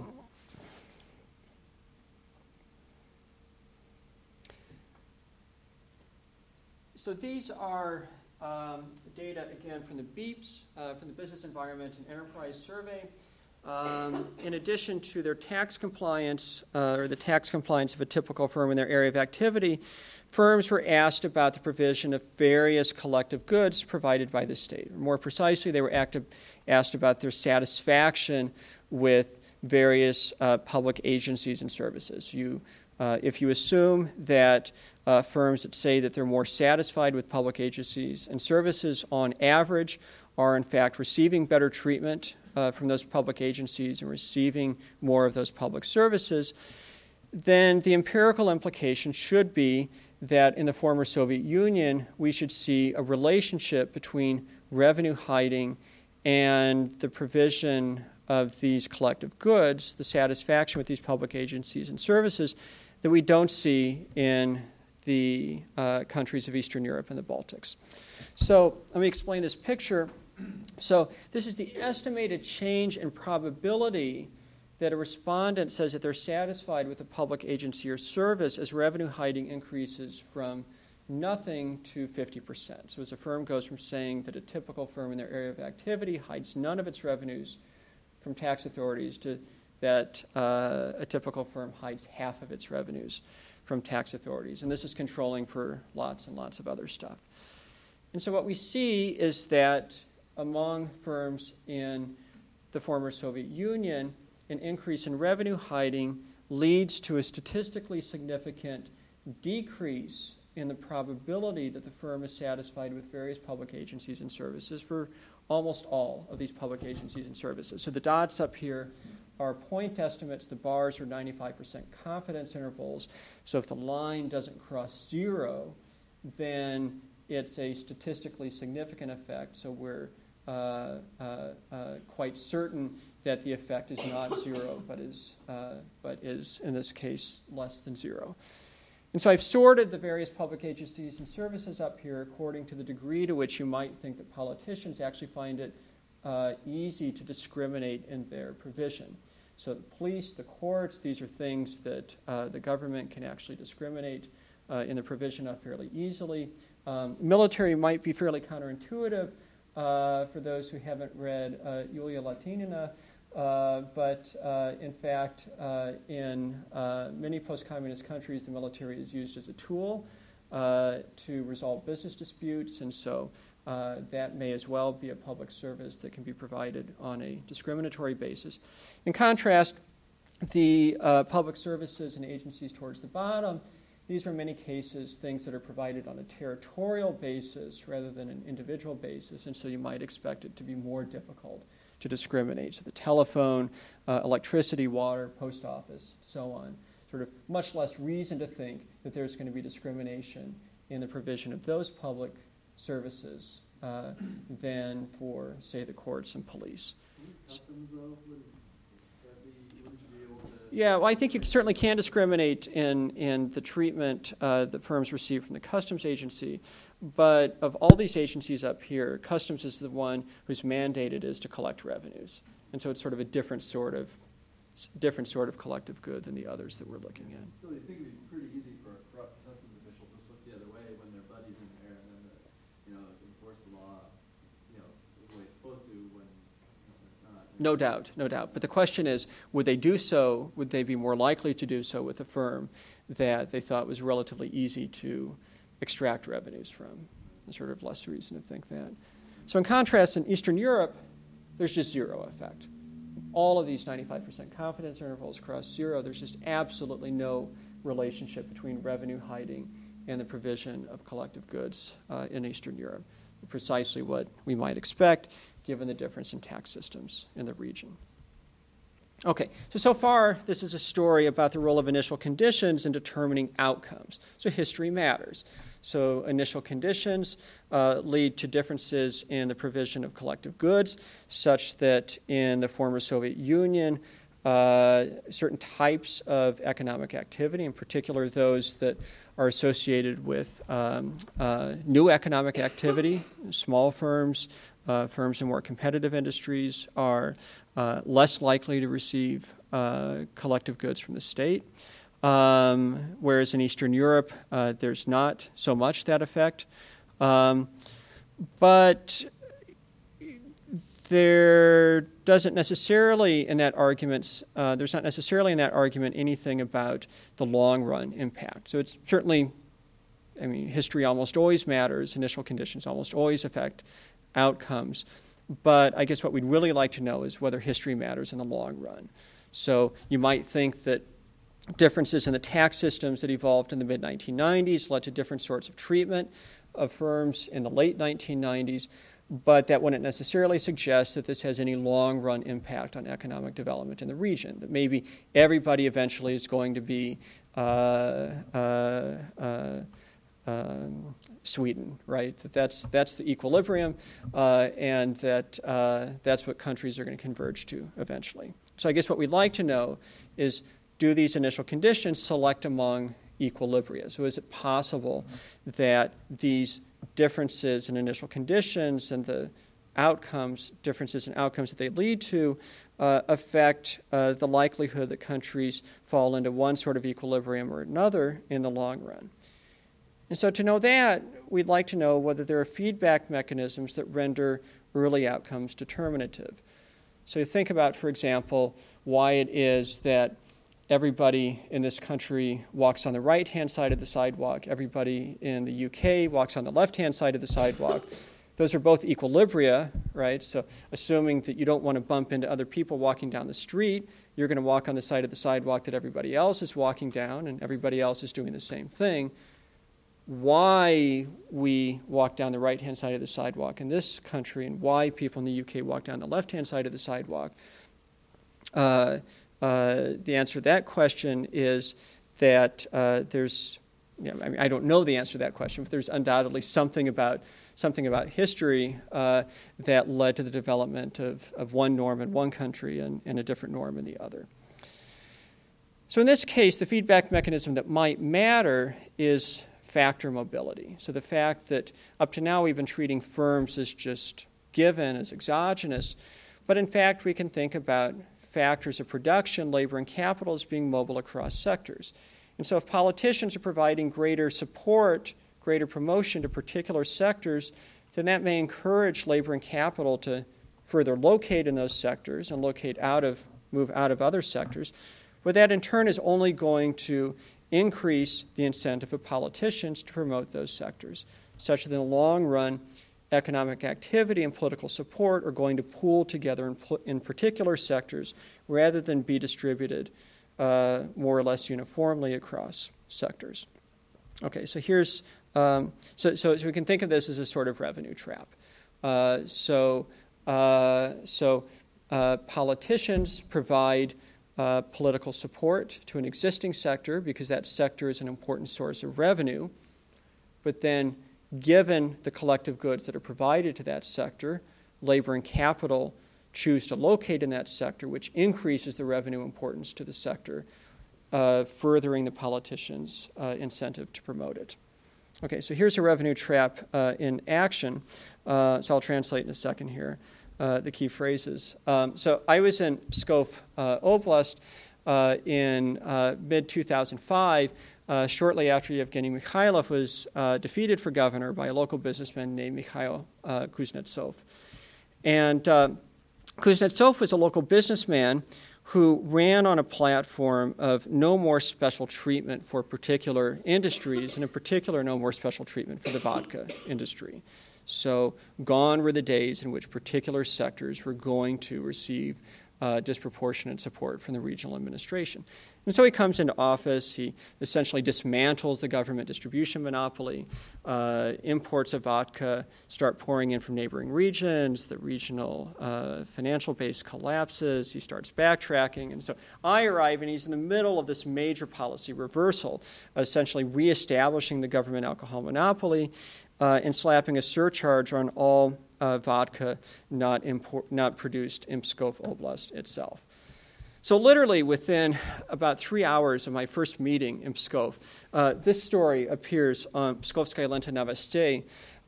So these are um, data, again, from the BEEPS, uh, from the Business Environment and Enterprise Survey. Um, in addition to their tax compliance, uh, or the tax compliance of a typical firm in their area of activity, firms were asked about the provision of various collective goods provided by the state. More precisely, they were active, asked about their satisfaction with various uh, public agencies and services. You, uh, if you assume that Uh, firms that say that they're more satisfied with public agencies and services on average are in fact receiving better treatment uh, from those public agencies and receiving more of those public services, then the empirical implication should be that in the former Soviet Union we should see a relationship between revenue hiding and the provision of these collective goods, the satisfaction with these public agencies and services, that we don't see in the uh, countries of Eastern Europe and the Baltics. So let me explain this picture. So this is the estimated change in probability that a respondent says that they're satisfied with a public agency or service as revenue hiding increases from nothing to fifty percent. So as a firm goes from saying that a typical firm in their area of activity hides none of its revenues from tax authorities to that uh, a typical firm hides half of its revenues from tax authorities. And this is controlling for lots and lots of other stuff. And so what we see is that among firms in the former Soviet Union, an increase in revenue hiding leads to a statistically significant decrease in the probability that the firm is satisfied with various public agencies and services for almost all of these public agencies and services. So the dots up here are point estimates. The bars are ninety-five percent confidence intervals. So if the line doesn't cross zero, then it's a statistically significant effect. So we're uh, uh, uh, quite certain that the effect is not zero, but is, uh, but is, in this case, less than zero. And so I've sorted the various public agencies and services up here according to the degree to which you might think that politicians actually find it uh, easy to discriminate in their provision. So the police, the courts, these are things that uh, the government can actually discriminate uh, in the provision of fairly easily. Um, military might be fairly counterintuitive uh, for those who haven't read uh, Yulia Latinina. Uh, but uh, in fact, uh, in uh, many post-communist countries, the military is used as a tool uh, to resolve business disputes, and so uh, that may as well be a public service that can be provided on a discriminatory basis. In contrast, the uh, public services and agencies towards the bottom, these are in many cases things that are provided on a territorial basis rather than an individual basis, and so you might expect it to be more difficult to discriminate. So the telephone, uh, electricity, water, post office, so on. Sort of much less reason to think that there's going to be discrimination in the provision of those public services uh, than for, say, the courts and police. Customs, though, would that be, wouldn't you be able to? Yeah, well, I think you certainly can discriminate in, in the treatment uh, that firms receive from the customs agency. But of all these agencies up here, customs is the one whose mandate it is to collect revenues. And so it's sort of a different sort of different sort of collective good than the others that we're looking at. Still, you think it'd be pretty easy for a corrupt customs official to look the other way when their buddy's in there and then, uh, you know, enforce the law, you know, the way it's supposed to when, you know, it's not. No doubt, no doubt. But the question is, would they do so, would they be more likely to do so with a firm that they thought was relatively easy to extract revenues from? There's sort of less reason to think that. So in contrast, in Eastern Europe, there's just zero effect. All of these ninety-five percent confidence intervals cross zero. There's just absolutely no relationship between revenue hiding and the provision of collective goods uh, in Eastern Europe. Precisely what we might expect, given the difference in tax systems in the region. Okay, so so far, this is a story about the role of initial conditions in determining outcomes. So history matters. So initial conditions uh, lead to differences in the provision of collective goods, such that in the former Soviet Union, uh, certain types of economic activity, in particular those that are associated with um, uh, new economic activity, small firms, uh, firms in more competitive industries, are uh, less likely to receive uh, collective goods from the state. Um, whereas in Eastern Europe, uh, there's not so much that effect. Um, but there doesn't necessarily in that argument, uh, there's not necessarily in that argument anything about the long run impact. So it's certainly, I mean, history almost always matters. Initial conditions almost always affect outcomes. But I guess what we'd really like to know is whether history matters in the long run. So you might think that differences in the tax systems that evolved in the mid nineteen nineties led to different sorts of treatment of firms in the late nineteen nineties, but that wouldn't necessarily suggest that this has any long-run impact on economic development in the region, that maybe everybody eventually is going to be uh, uh, uh, um, Sweden, right? That that's, that's the equilibrium, uh, and that uh, that's what countries are going to converge to eventually. So I guess what we'd like to know is, do these initial conditions select among equilibria? So is it possible that these differences in initial conditions and the outcomes, differences in outcomes that they lead to, uh, affect uh, the likelihood that countries fall into one sort of equilibrium or another in the long run? And so to know that, we'd like to know whether there are feedback mechanisms that render early outcomes determinative. So you think about, for example, why it is that everybody in this country walks on the right-hand side of the sidewalk, everybody in the U K walks on the left-hand side of the sidewalk. Those are both equilibria, right? So assuming that you don't want to bump into other people walking down the street, you're going to walk on the side of the sidewalk that everybody else is walking down, and everybody else is doing the same thing. Why we walk down the right-hand side of the sidewalk in this country and why people in the U K walk down the left-hand side of the sidewalk, uh, uh, the answer to that question is that uh, there's, you know, I mean, I don't know the answer to that question, but there's undoubtedly something about something about history uh, that led to the development of, of one norm in one country and, and a different norm in the other. So in this case, the feedback mechanism that might matter is factor mobility. So the fact that up to now we've been treating firms as just given, as exogenous, but in fact we can think about factors of production, labor, and capital as being mobile across sectors. And so if politicians are providing greater support, greater promotion to particular sectors, then that may encourage labor and capital to further locate in those sectors and locate out of, move out of other sectors. But that in turn is only going to increase the incentive of politicians to promote those sectors, such that in the long run, economic activity and political support are going to pool together in, in particular sectors rather than be distributed uh, more or less uniformly across sectors. Okay, so here's, um, so, so, so we can think of this as a sort of revenue trap. Uh, so uh, so uh, politicians provide uh, political support to an existing sector because that sector is an important source of revenue, but then given the collective goods that are provided to that sector, labor and capital choose to locate in that sector, which increases the revenue importance to the sector, uh, furthering the politicians' uh, incentive to promote it. Okay, so here's a revenue trap uh, in action. Uh, so I'll translate in a second here uh, the key phrases. Um, so I was in Pskov uh, Oblast uh, in uh, mid two thousand five, Uh, shortly after Yevgeny Mikhailov was uh, defeated for governor by a local businessman named Mikhail uh, Kuznetsov. And uh, Kuznetsov was a local businessman who ran on a platform of no more special treatment for particular industries, and in particular, no more special treatment for the vodka industry. So gone were the days in which particular sectors were going to receive uh, disproportionate support from the regional administration. And so he comes into office, he essentially dismantles the government distribution monopoly, uh, imports of vodka start pouring in from neighboring regions, the regional uh, financial base collapses, he starts backtracking, and so I arrive and he's in the middle of this major policy reversal, essentially reestablishing the government alcohol monopoly uh, and slapping a surcharge on all uh, vodka not, import, not produced in Pskov Oblast itself. So literally within about three hours of my first meeting in Pskov, uh, this story appears on Pskovskaya Lenta Novostei,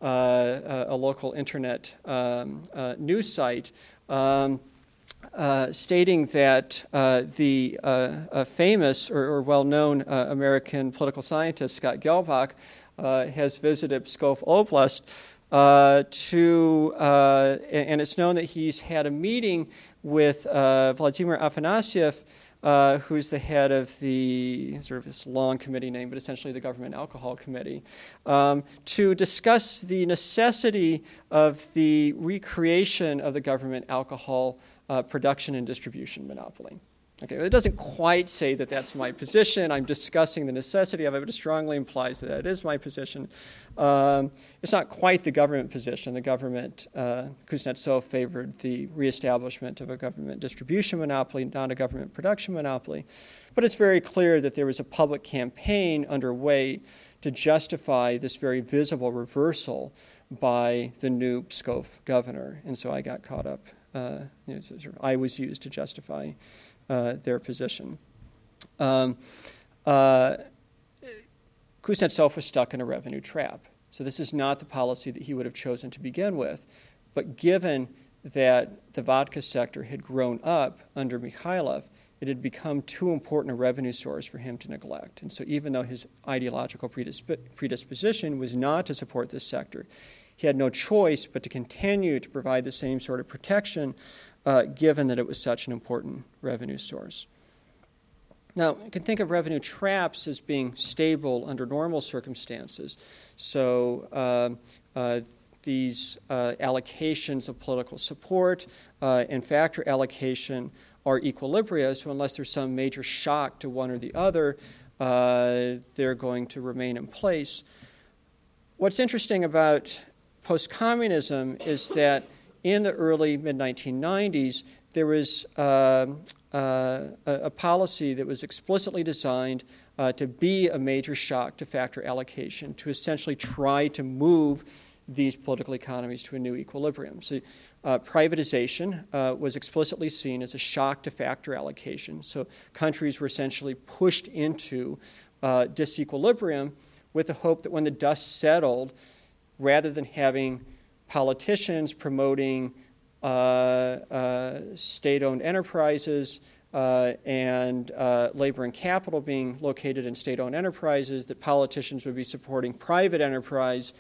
uh, a local internet um, uh, news site, um, uh, stating that uh, the uh, famous or, or well-known uh, American political scientist Scott Gelbach uh, has visited Pskov Oblast uh, to, uh, and it's known that he's had a meeting with uh, Vladimir Afanasyev, uh, who's the head of the, sort of this long committee name, but essentially the Government Alcohol Committee, um, to discuss the necessity of the recreation of the government alcohol uh, production and distribution monopoly. Okay, well, it doesn't quite say that that's my position. I'm discussing the necessity of it, but it strongly implies that that is my position. Um, it's not quite the government position. The government, uh, Kuznetsov favored the reestablishment of a government distribution monopoly, not a government production monopoly. But it's very clear that there was a public campaign underway to justify this very visible reversal by the new Pskov governor. And so I got caught up. Uh, you know, sort of, I was used to justify Uh, their position. Um, uh, Kuznetsov was stuck in a revenue trap. So this is not the policy that he would have chosen to begin with. But given that the vodka sector had grown up under Mikhailov, it had become too important a revenue source for him to neglect. And so even though his ideological predisp- predisposition was not to support this sector, he had no choice but to continue to provide the same sort of protection Uh, given that it was such an important revenue source. Now, you can think of revenue traps as being stable under normal circumstances. So uh, uh, these uh, allocations of political support uh, and factor allocation are equilibria, so unless there's some major shock to one or the other, uh, they're going to remain in place. What's interesting about post-communism is that in the early mid nineteen nineties, there was uh, uh, a, a policy that was explicitly designed uh, to be a major shock to factor allocation, to essentially try to move these political economies to a new equilibrium. So uh, privatization uh, was explicitly seen as a shock to factor allocation. So countries were essentially pushed into uh, disequilibrium with the hope that when the dust settled, rather than having politicians promoting uh, uh, state-owned enterprises uh, and uh, labor and capital being located in state-owned enterprises, that politicians would be supporting private enterprise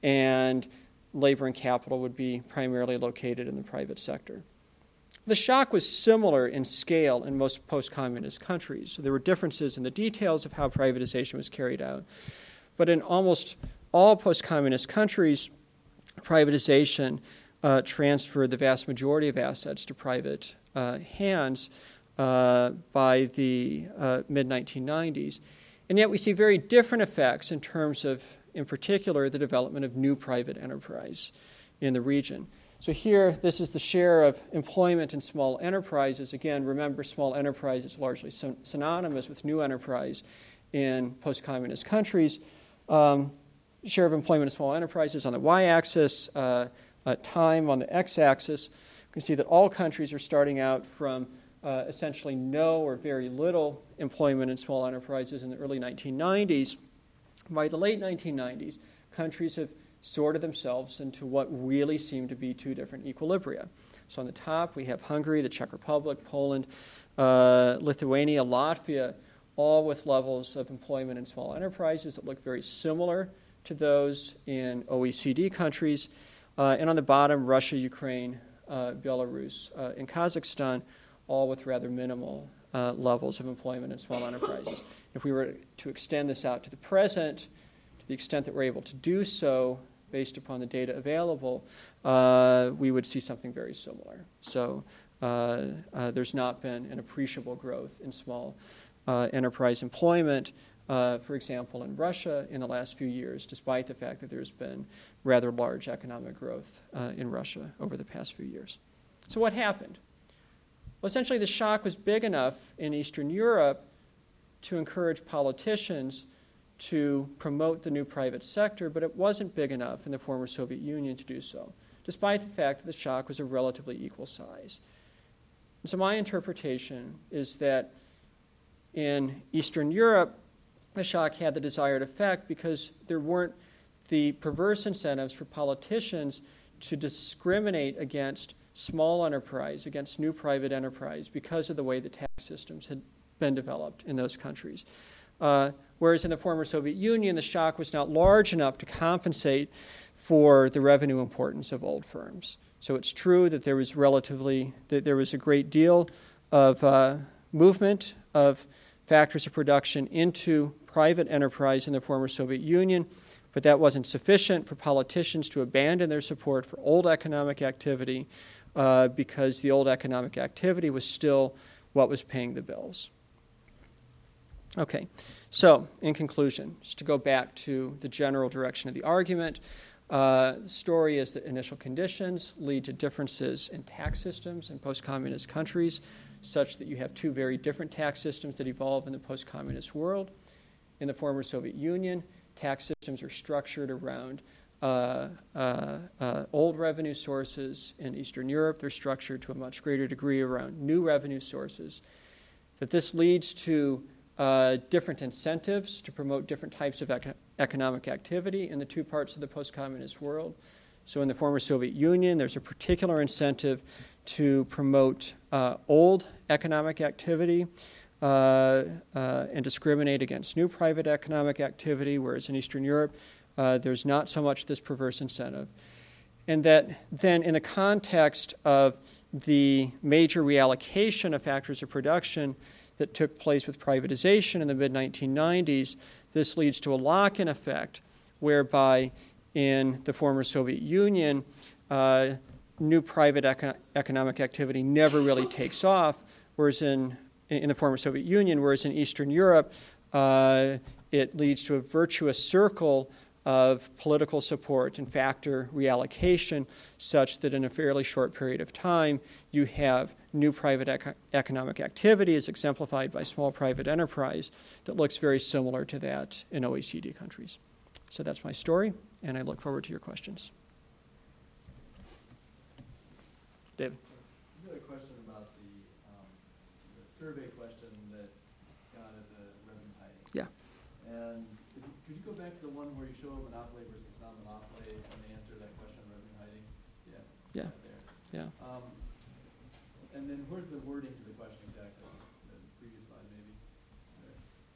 and labor and capital would be primarily located in the private sector. The shock was similar in scale in most post-communist countries. So there were differences in the details of how privatization was carried out. But in almost all post-communist countries, privatization uh, transferred the vast majority of assets to private uh, hands uh, by the uh, mid nineteen nineties. And yet we see very different effects in terms of, in particular, the development of new private enterprise in the region. So here, this is the share of employment in small enterprises. Again, remember, small enterprise is largely syn- synonymous with new enterprise in post-communist countries. Um, share of employment in small enterprises on the y-axis, uh, uh, time on the x-axis. You can see that all countries are starting out from uh, essentially no or very little employment in small enterprises in the early nineteen nineties. By the late nineteen nineties, countries have sorted themselves into what really seem to be two different equilibria. So on the top, we have Hungary, the Czech Republic, Poland, uh, Lithuania, Latvia, all with levels of employment in small enterprises that look very similar to those in O E C D countries. Uh, and on the bottom, Russia, Ukraine, uh, Belarus, uh, and Kazakhstan, all with rather minimal uh, levels of employment in small enterprises. If we were to extend this out to the present, to the extent that we're able to do so based upon the data available, uh, we would see something very similar. So uh, uh, there's not been an appreciable growth in small uh, enterprise employment, uh, for example, in Russia in the last few years, despite the fact that there's been rather large economic growth uh, in Russia over the past few years. So what happened? Well, essentially the shock was big enough in Eastern Europe to encourage politicians to promote the new private sector, but it wasn't big enough in the former Soviet Union to do so, despite the fact that the shock was a relatively equal size. And so my interpretation is that in Eastern Europe, the shock had the desired effect because there weren't the perverse incentives for politicians to discriminate against small enterprise, against new private enterprise, because of the way the tax systems had been developed in those countries. Uh, whereas in the former Soviet Union, the shock was not large enough to compensate for the revenue importance of old firms. So it's true that there was relatively, that there was a great deal of uh, movement of factors of production into private enterprise in the former Soviet Union, but that wasn't sufficient for politicians to abandon their support for old economic activity uh, because the old economic activity was still what was paying the bills. Okay, so in conclusion, just to go back to the general direction of the argument, uh, the story is that initial conditions lead to differences in tax systems in post-communist countries, such that you have two very different tax systems that evolve in the post-communist world. In the former Soviet Union, tax systems are structured around uh, uh, uh, old revenue sources. In Eastern Europe, they're structured to a much greater degree around new revenue sources. That this leads to uh, different incentives to promote different types of ec- economic activity in the two parts of the post-communist world. So in the former Soviet Union, there's a particular incentive to promote uh, old economic activity uh, uh, and discriminate against new private economic activity, whereas in Eastern Europe, uh, there's not so much this perverse incentive. And that then in the context of the major reallocation of factors of production, that took place with privatization in the mid nineteen nineties, this leads to a lock-in effect whereby in the former Soviet Union, uh, new private eco- economic activity never really takes off, whereas in, in the former Soviet Union, whereas in Eastern Europe, uh, it leads to a virtuous circle of political support and factor reallocation such that in a fairly short period of time, you have new private eco- economic activity as exemplified by small private enterprise that looks very similar to that in O E C D countries. So that's my story, and I look forward to your questions. David. I had a question about the, um, the survey question that got at the revenue hiding. Yeah. And if you, could you go back to the one where you show monopoly versus non-monopoly and they answer that question on revenue hiding? Yeah. Yeah. Right there. Yeah. Um, and then where's the wording to the question exactly? The previous slide, maybe. There.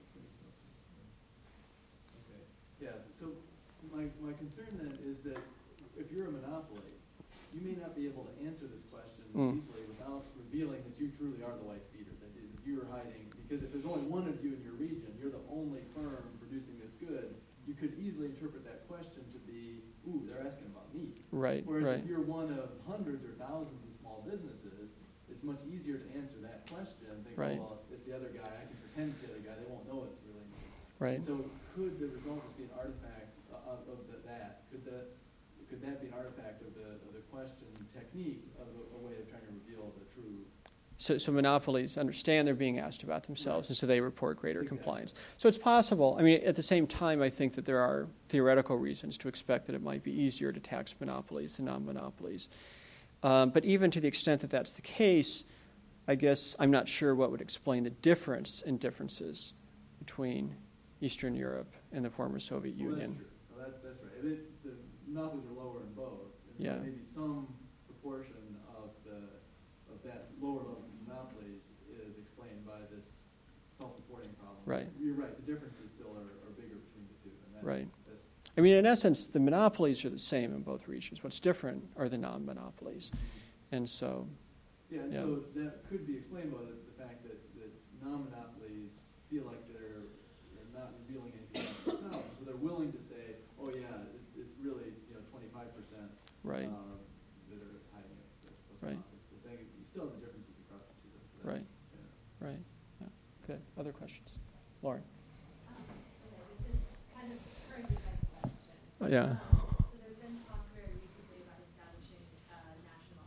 Okay. Yeah. So my my concern then is that if you're a monopoly, you may not be able to answer this question Mm. easily without revealing that you truly are the white feeder, that that you're hiding. Because if there's only one of you in your region, you're the only firm producing this good, you could easily interpret that question to be, ooh, they're asking about me. Right, Whereas right. if you're one of hundreds or thousands of small businesses, it's much easier to answer that question and think, Right. oh, well, it's the other guy, I can pretend it's the other guy, they won't know it's really me. Right. And so could the result just be an artifact of, of the, that? Could the could that be an artifact of the of the question technique of a, a way of trying to reveal the true? So, so monopolies understand they're being asked about themselves, Right. and so they report greater Exactly. compliance. So it's possible. I mean, at the same time, I think that there are theoretical reasons to expect that it might be easier to tax monopolies than non-monopolies. Um, but even to the extent that that's the case, I guess I'm not sure what would explain the difference in differences between Eastern Europe and the former Soviet Well, Union. that's true. Well, that, that's right. It, the monopolies are lower in both. And Yeah. so maybe some proportion of the of that lower level monopolies is explained by this self-reporting problem. Right. You're right. The differences still are, are bigger between the two. And that's, Right. That's, I mean, in essence, the monopolies are the same in both regions. What's different are the non-monopolies. And so, yeah, and Yeah. so that could be explained by the, the fact that, that non-monopolies feel like they're, they're not revealing anything about themselves. So they're willing to say, oh yeah, it's, it's really, you know, twenty-five percent right, um, that are hiding it as opposed to Right. monopolies. But they, you still have the differences across the two. So that, right, yeah. right. Yeah. Good. Other questions? Lauren? Um, okay, this is kind of currently my question. Oh, yeah. Um, so there's been talk very recently about establishing a national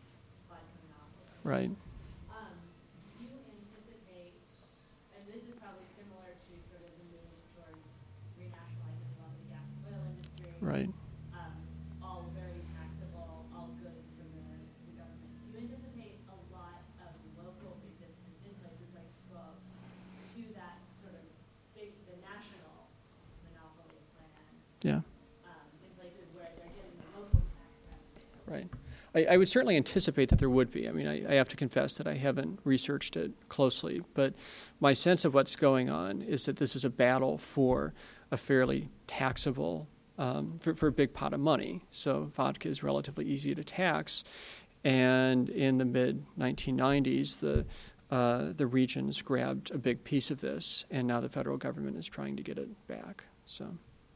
vodka monopoly. Right. Um, do you anticipate, and this is probably similar to sort of the move towards renationalizing a lot of the gas and oil industry. Right. Um, all very taxable, all good from the, the government. Do you anticipate a lot of local resistance in places like Skopje to that sort of big, the national monopoly plan, Yeah. um, in places where they're getting the local tax revenue? Right. I, I would certainly anticipate that there would be. I mean, I, I have to confess that I haven't researched it closely, but my sense of what's going on is that this is a battle for a fairly taxable, um, for, for a big pot of money. So vodka is relatively easy to tax, and in the mid nineteen nineties, the uh, the regions grabbed a big piece of this, and now the federal government is trying to get it back. So.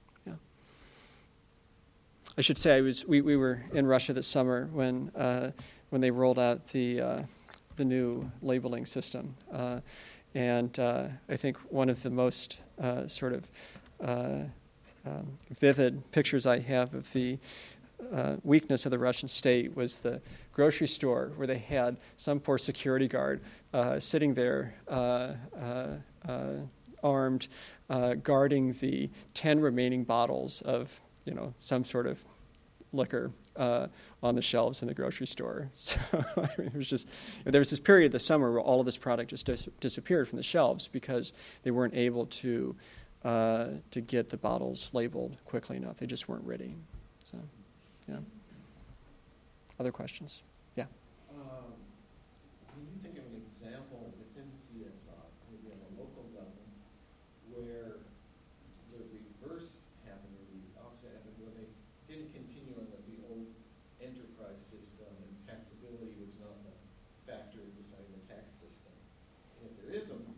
I should say I was we, we were in Russia this summer when uh, when they rolled out the uh, the new labeling system, uh, and uh, I think one of the most uh, sort of uh, um, vivid pictures I have of the uh, weakness of the Russian state was the grocery store where they had some poor security guard uh, sitting there uh, uh, uh, armed, uh, guarding the ten remaining bottles of you know, some sort of liquor uh, on the shelves in the grocery store. So I mean, it was just, there was this period this summer where all of this product just dis- disappeared from the shelves because they weren't able to uh, to get the bottles labeled quickly enough. They just weren't ready. So, yeah. Other questions? Yeah. Um, can you think of an example within C S I, maybe on a local level, where the reverse happened, or the opposite happened, where they didn't continue on the, the old enterprise system and taxability was not a factor in deciding the tax system? And if there is a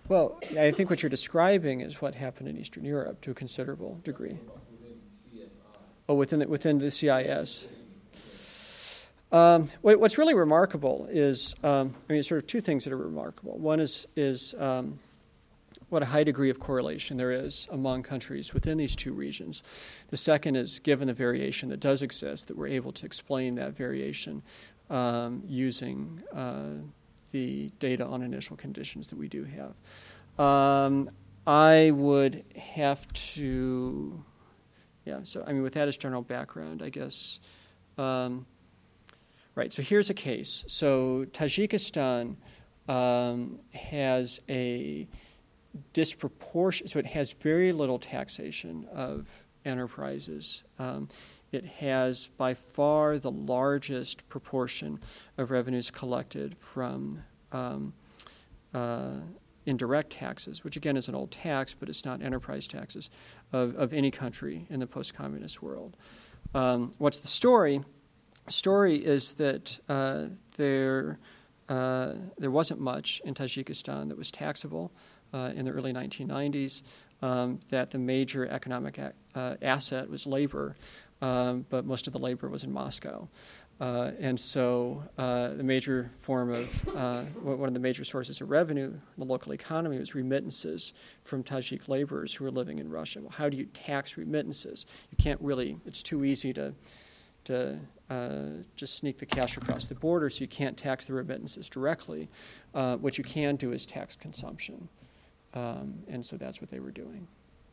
Well, I think what you're describing is what happened in Eastern Europe to a considerable degree. Within C S I. Oh, within the, within the C I S. Um, what, what's really remarkable is, um, I mean, sort of two things that are remarkable. One is is um, what a high degree of correlation there is among countries within these two regions. The second is, given the variation that does exist, that we're able to explain that variation um, using uh, the data on initial conditions that we do have. Um, I would have to, yeah, so I mean, with that as general background, I guess. Um, right, so here's a case. So Tajikistan um, has a disproportion, so it has very little taxation of enterprises. Um, it has by far the largest proportion of revenues collected from um, uh, indirect taxes, which again is an old tax, but it's not enterprise taxes, of, of any country in the post-communist world. Um, what's the story? The story is that uh, there, uh, there wasn't much in Tajikistan that was taxable uh, in the early nineteen nineties, um, that the major economic a- uh, asset was labor, um, but most of the labor was in Moscow. Uh, and so uh, the major form of, uh, one of the major sources of revenue in the local economy was remittances from Tajik laborers who were living in Russia. Well, how do you tax remittances? You can't really, it's too easy to, to uh, just sneak the cash across the border, so you can't tax the remittances directly. Uh, what you can do is tax consumption. Um, and so that's what they were doing.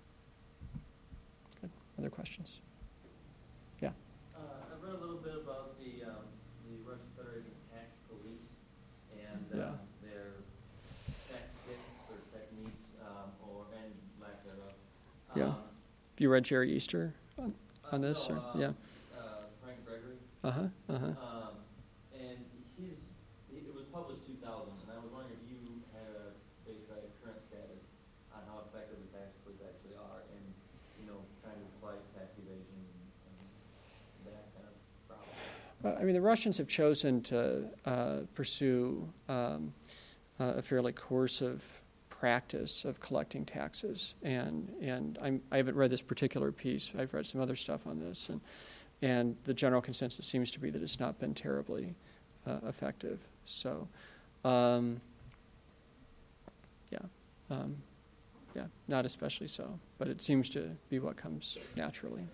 Good. Other questions? Yeah. Uh, I've read a little bit about the um, the Russian Federation tax police and uh, Yeah. their tactics or techniques, um, or and lack thereof. Yeah. Um, Have you read Jerry Easter on, on uh, this? no, or uh, yeah. Uh, Frank Gregory. Uh-huh. Uh-huh. Um, and he's he, it was published two thousand, and I was wondering if you had a basically a current status on how effective the tax police actually are in, you know, trying to fight tax evasion and that kind of problem. Well, I mean, the Russians have chosen to uh, pursue um, uh, a fairly coercive practice of collecting taxes, and and I'm, I haven't read this particular piece. I've read some other stuff on this, and and the general consensus seems to be that it's not been terribly uh, effective. So, um, yeah, um, yeah, not especially so, but it seems to be what comes naturally.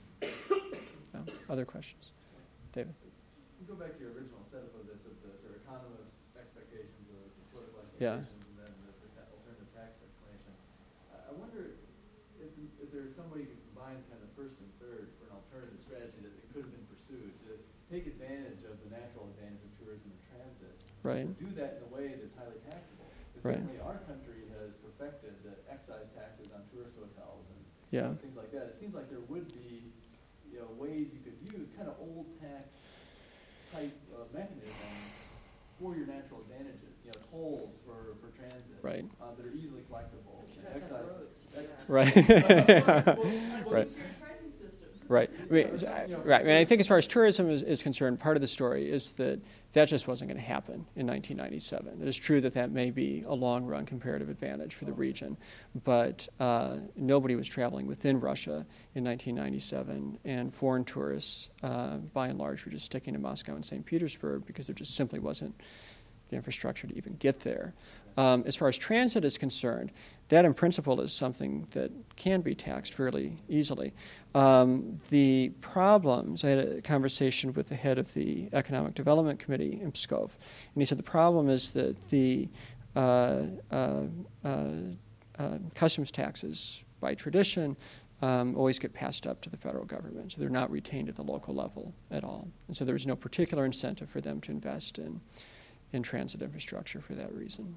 So, other questions, David? Go back to your original setup of this, of the sort of economist expectations or the political Yeah. expectations, and then the, the ta- alternative tax explanation. Uh, I wonder if, if there's some way you can combine kind of the first and third for an alternative strategy that, that could have been pursued to take advantage of the natural advantage of tourism and transit. Right. And do that in a way that's highly taxable. Because Right. certainly our country has perfected the excise taxes on tourist hotels and Yeah. things like that. It seems like there would be, you know, ways you could use kind of old tax type uh, mechanisms for your natural advantages. You know, tolls for, for transit Right. uh, that are easily collectible. But you and have to have excise. roads. ex- Right. Well, Right. it's your pricing system. Right. I mean, right. I mean, I think as far as tourism is, is concerned, part of the story is that that just wasn't going to happen in nineteen ninety-seven. It is true that that may be a long-run comparative advantage for the region, but uh, nobody was traveling within Russia in nineteen ninety-seven, and foreign tourists, uh, by and large, were just sticking to Moscow and Saint Petersburg because there just simply wasn't the infrastructure to even get there. Um, as far as transit is concerned, that in principle is something that can be taxed fairly easily. Um, the problems, I had a conversation with the head of the Economic Development Committee in Pskov, and he said the problem is that the uh, uh, uh, uh, customs taxes, by tradition, um, always get passed up to the federal government, so they're not retained at the local level at all. And so there's no particular incentive for them to invest in, in transit infrastructure for that reason.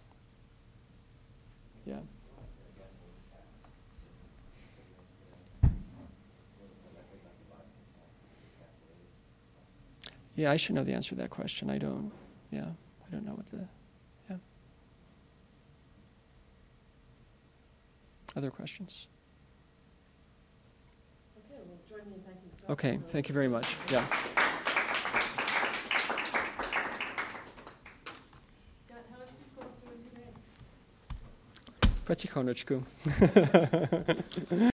Yeah. Yeah, I should know the answer to that question. I don't, yeah, I don't know what the, yeah. Other questions? Okay, well, join me in thanking Scott. Okay, for the- thank you very much. Yeah. Scott, how is Pskov doing today? Po cichoneczku.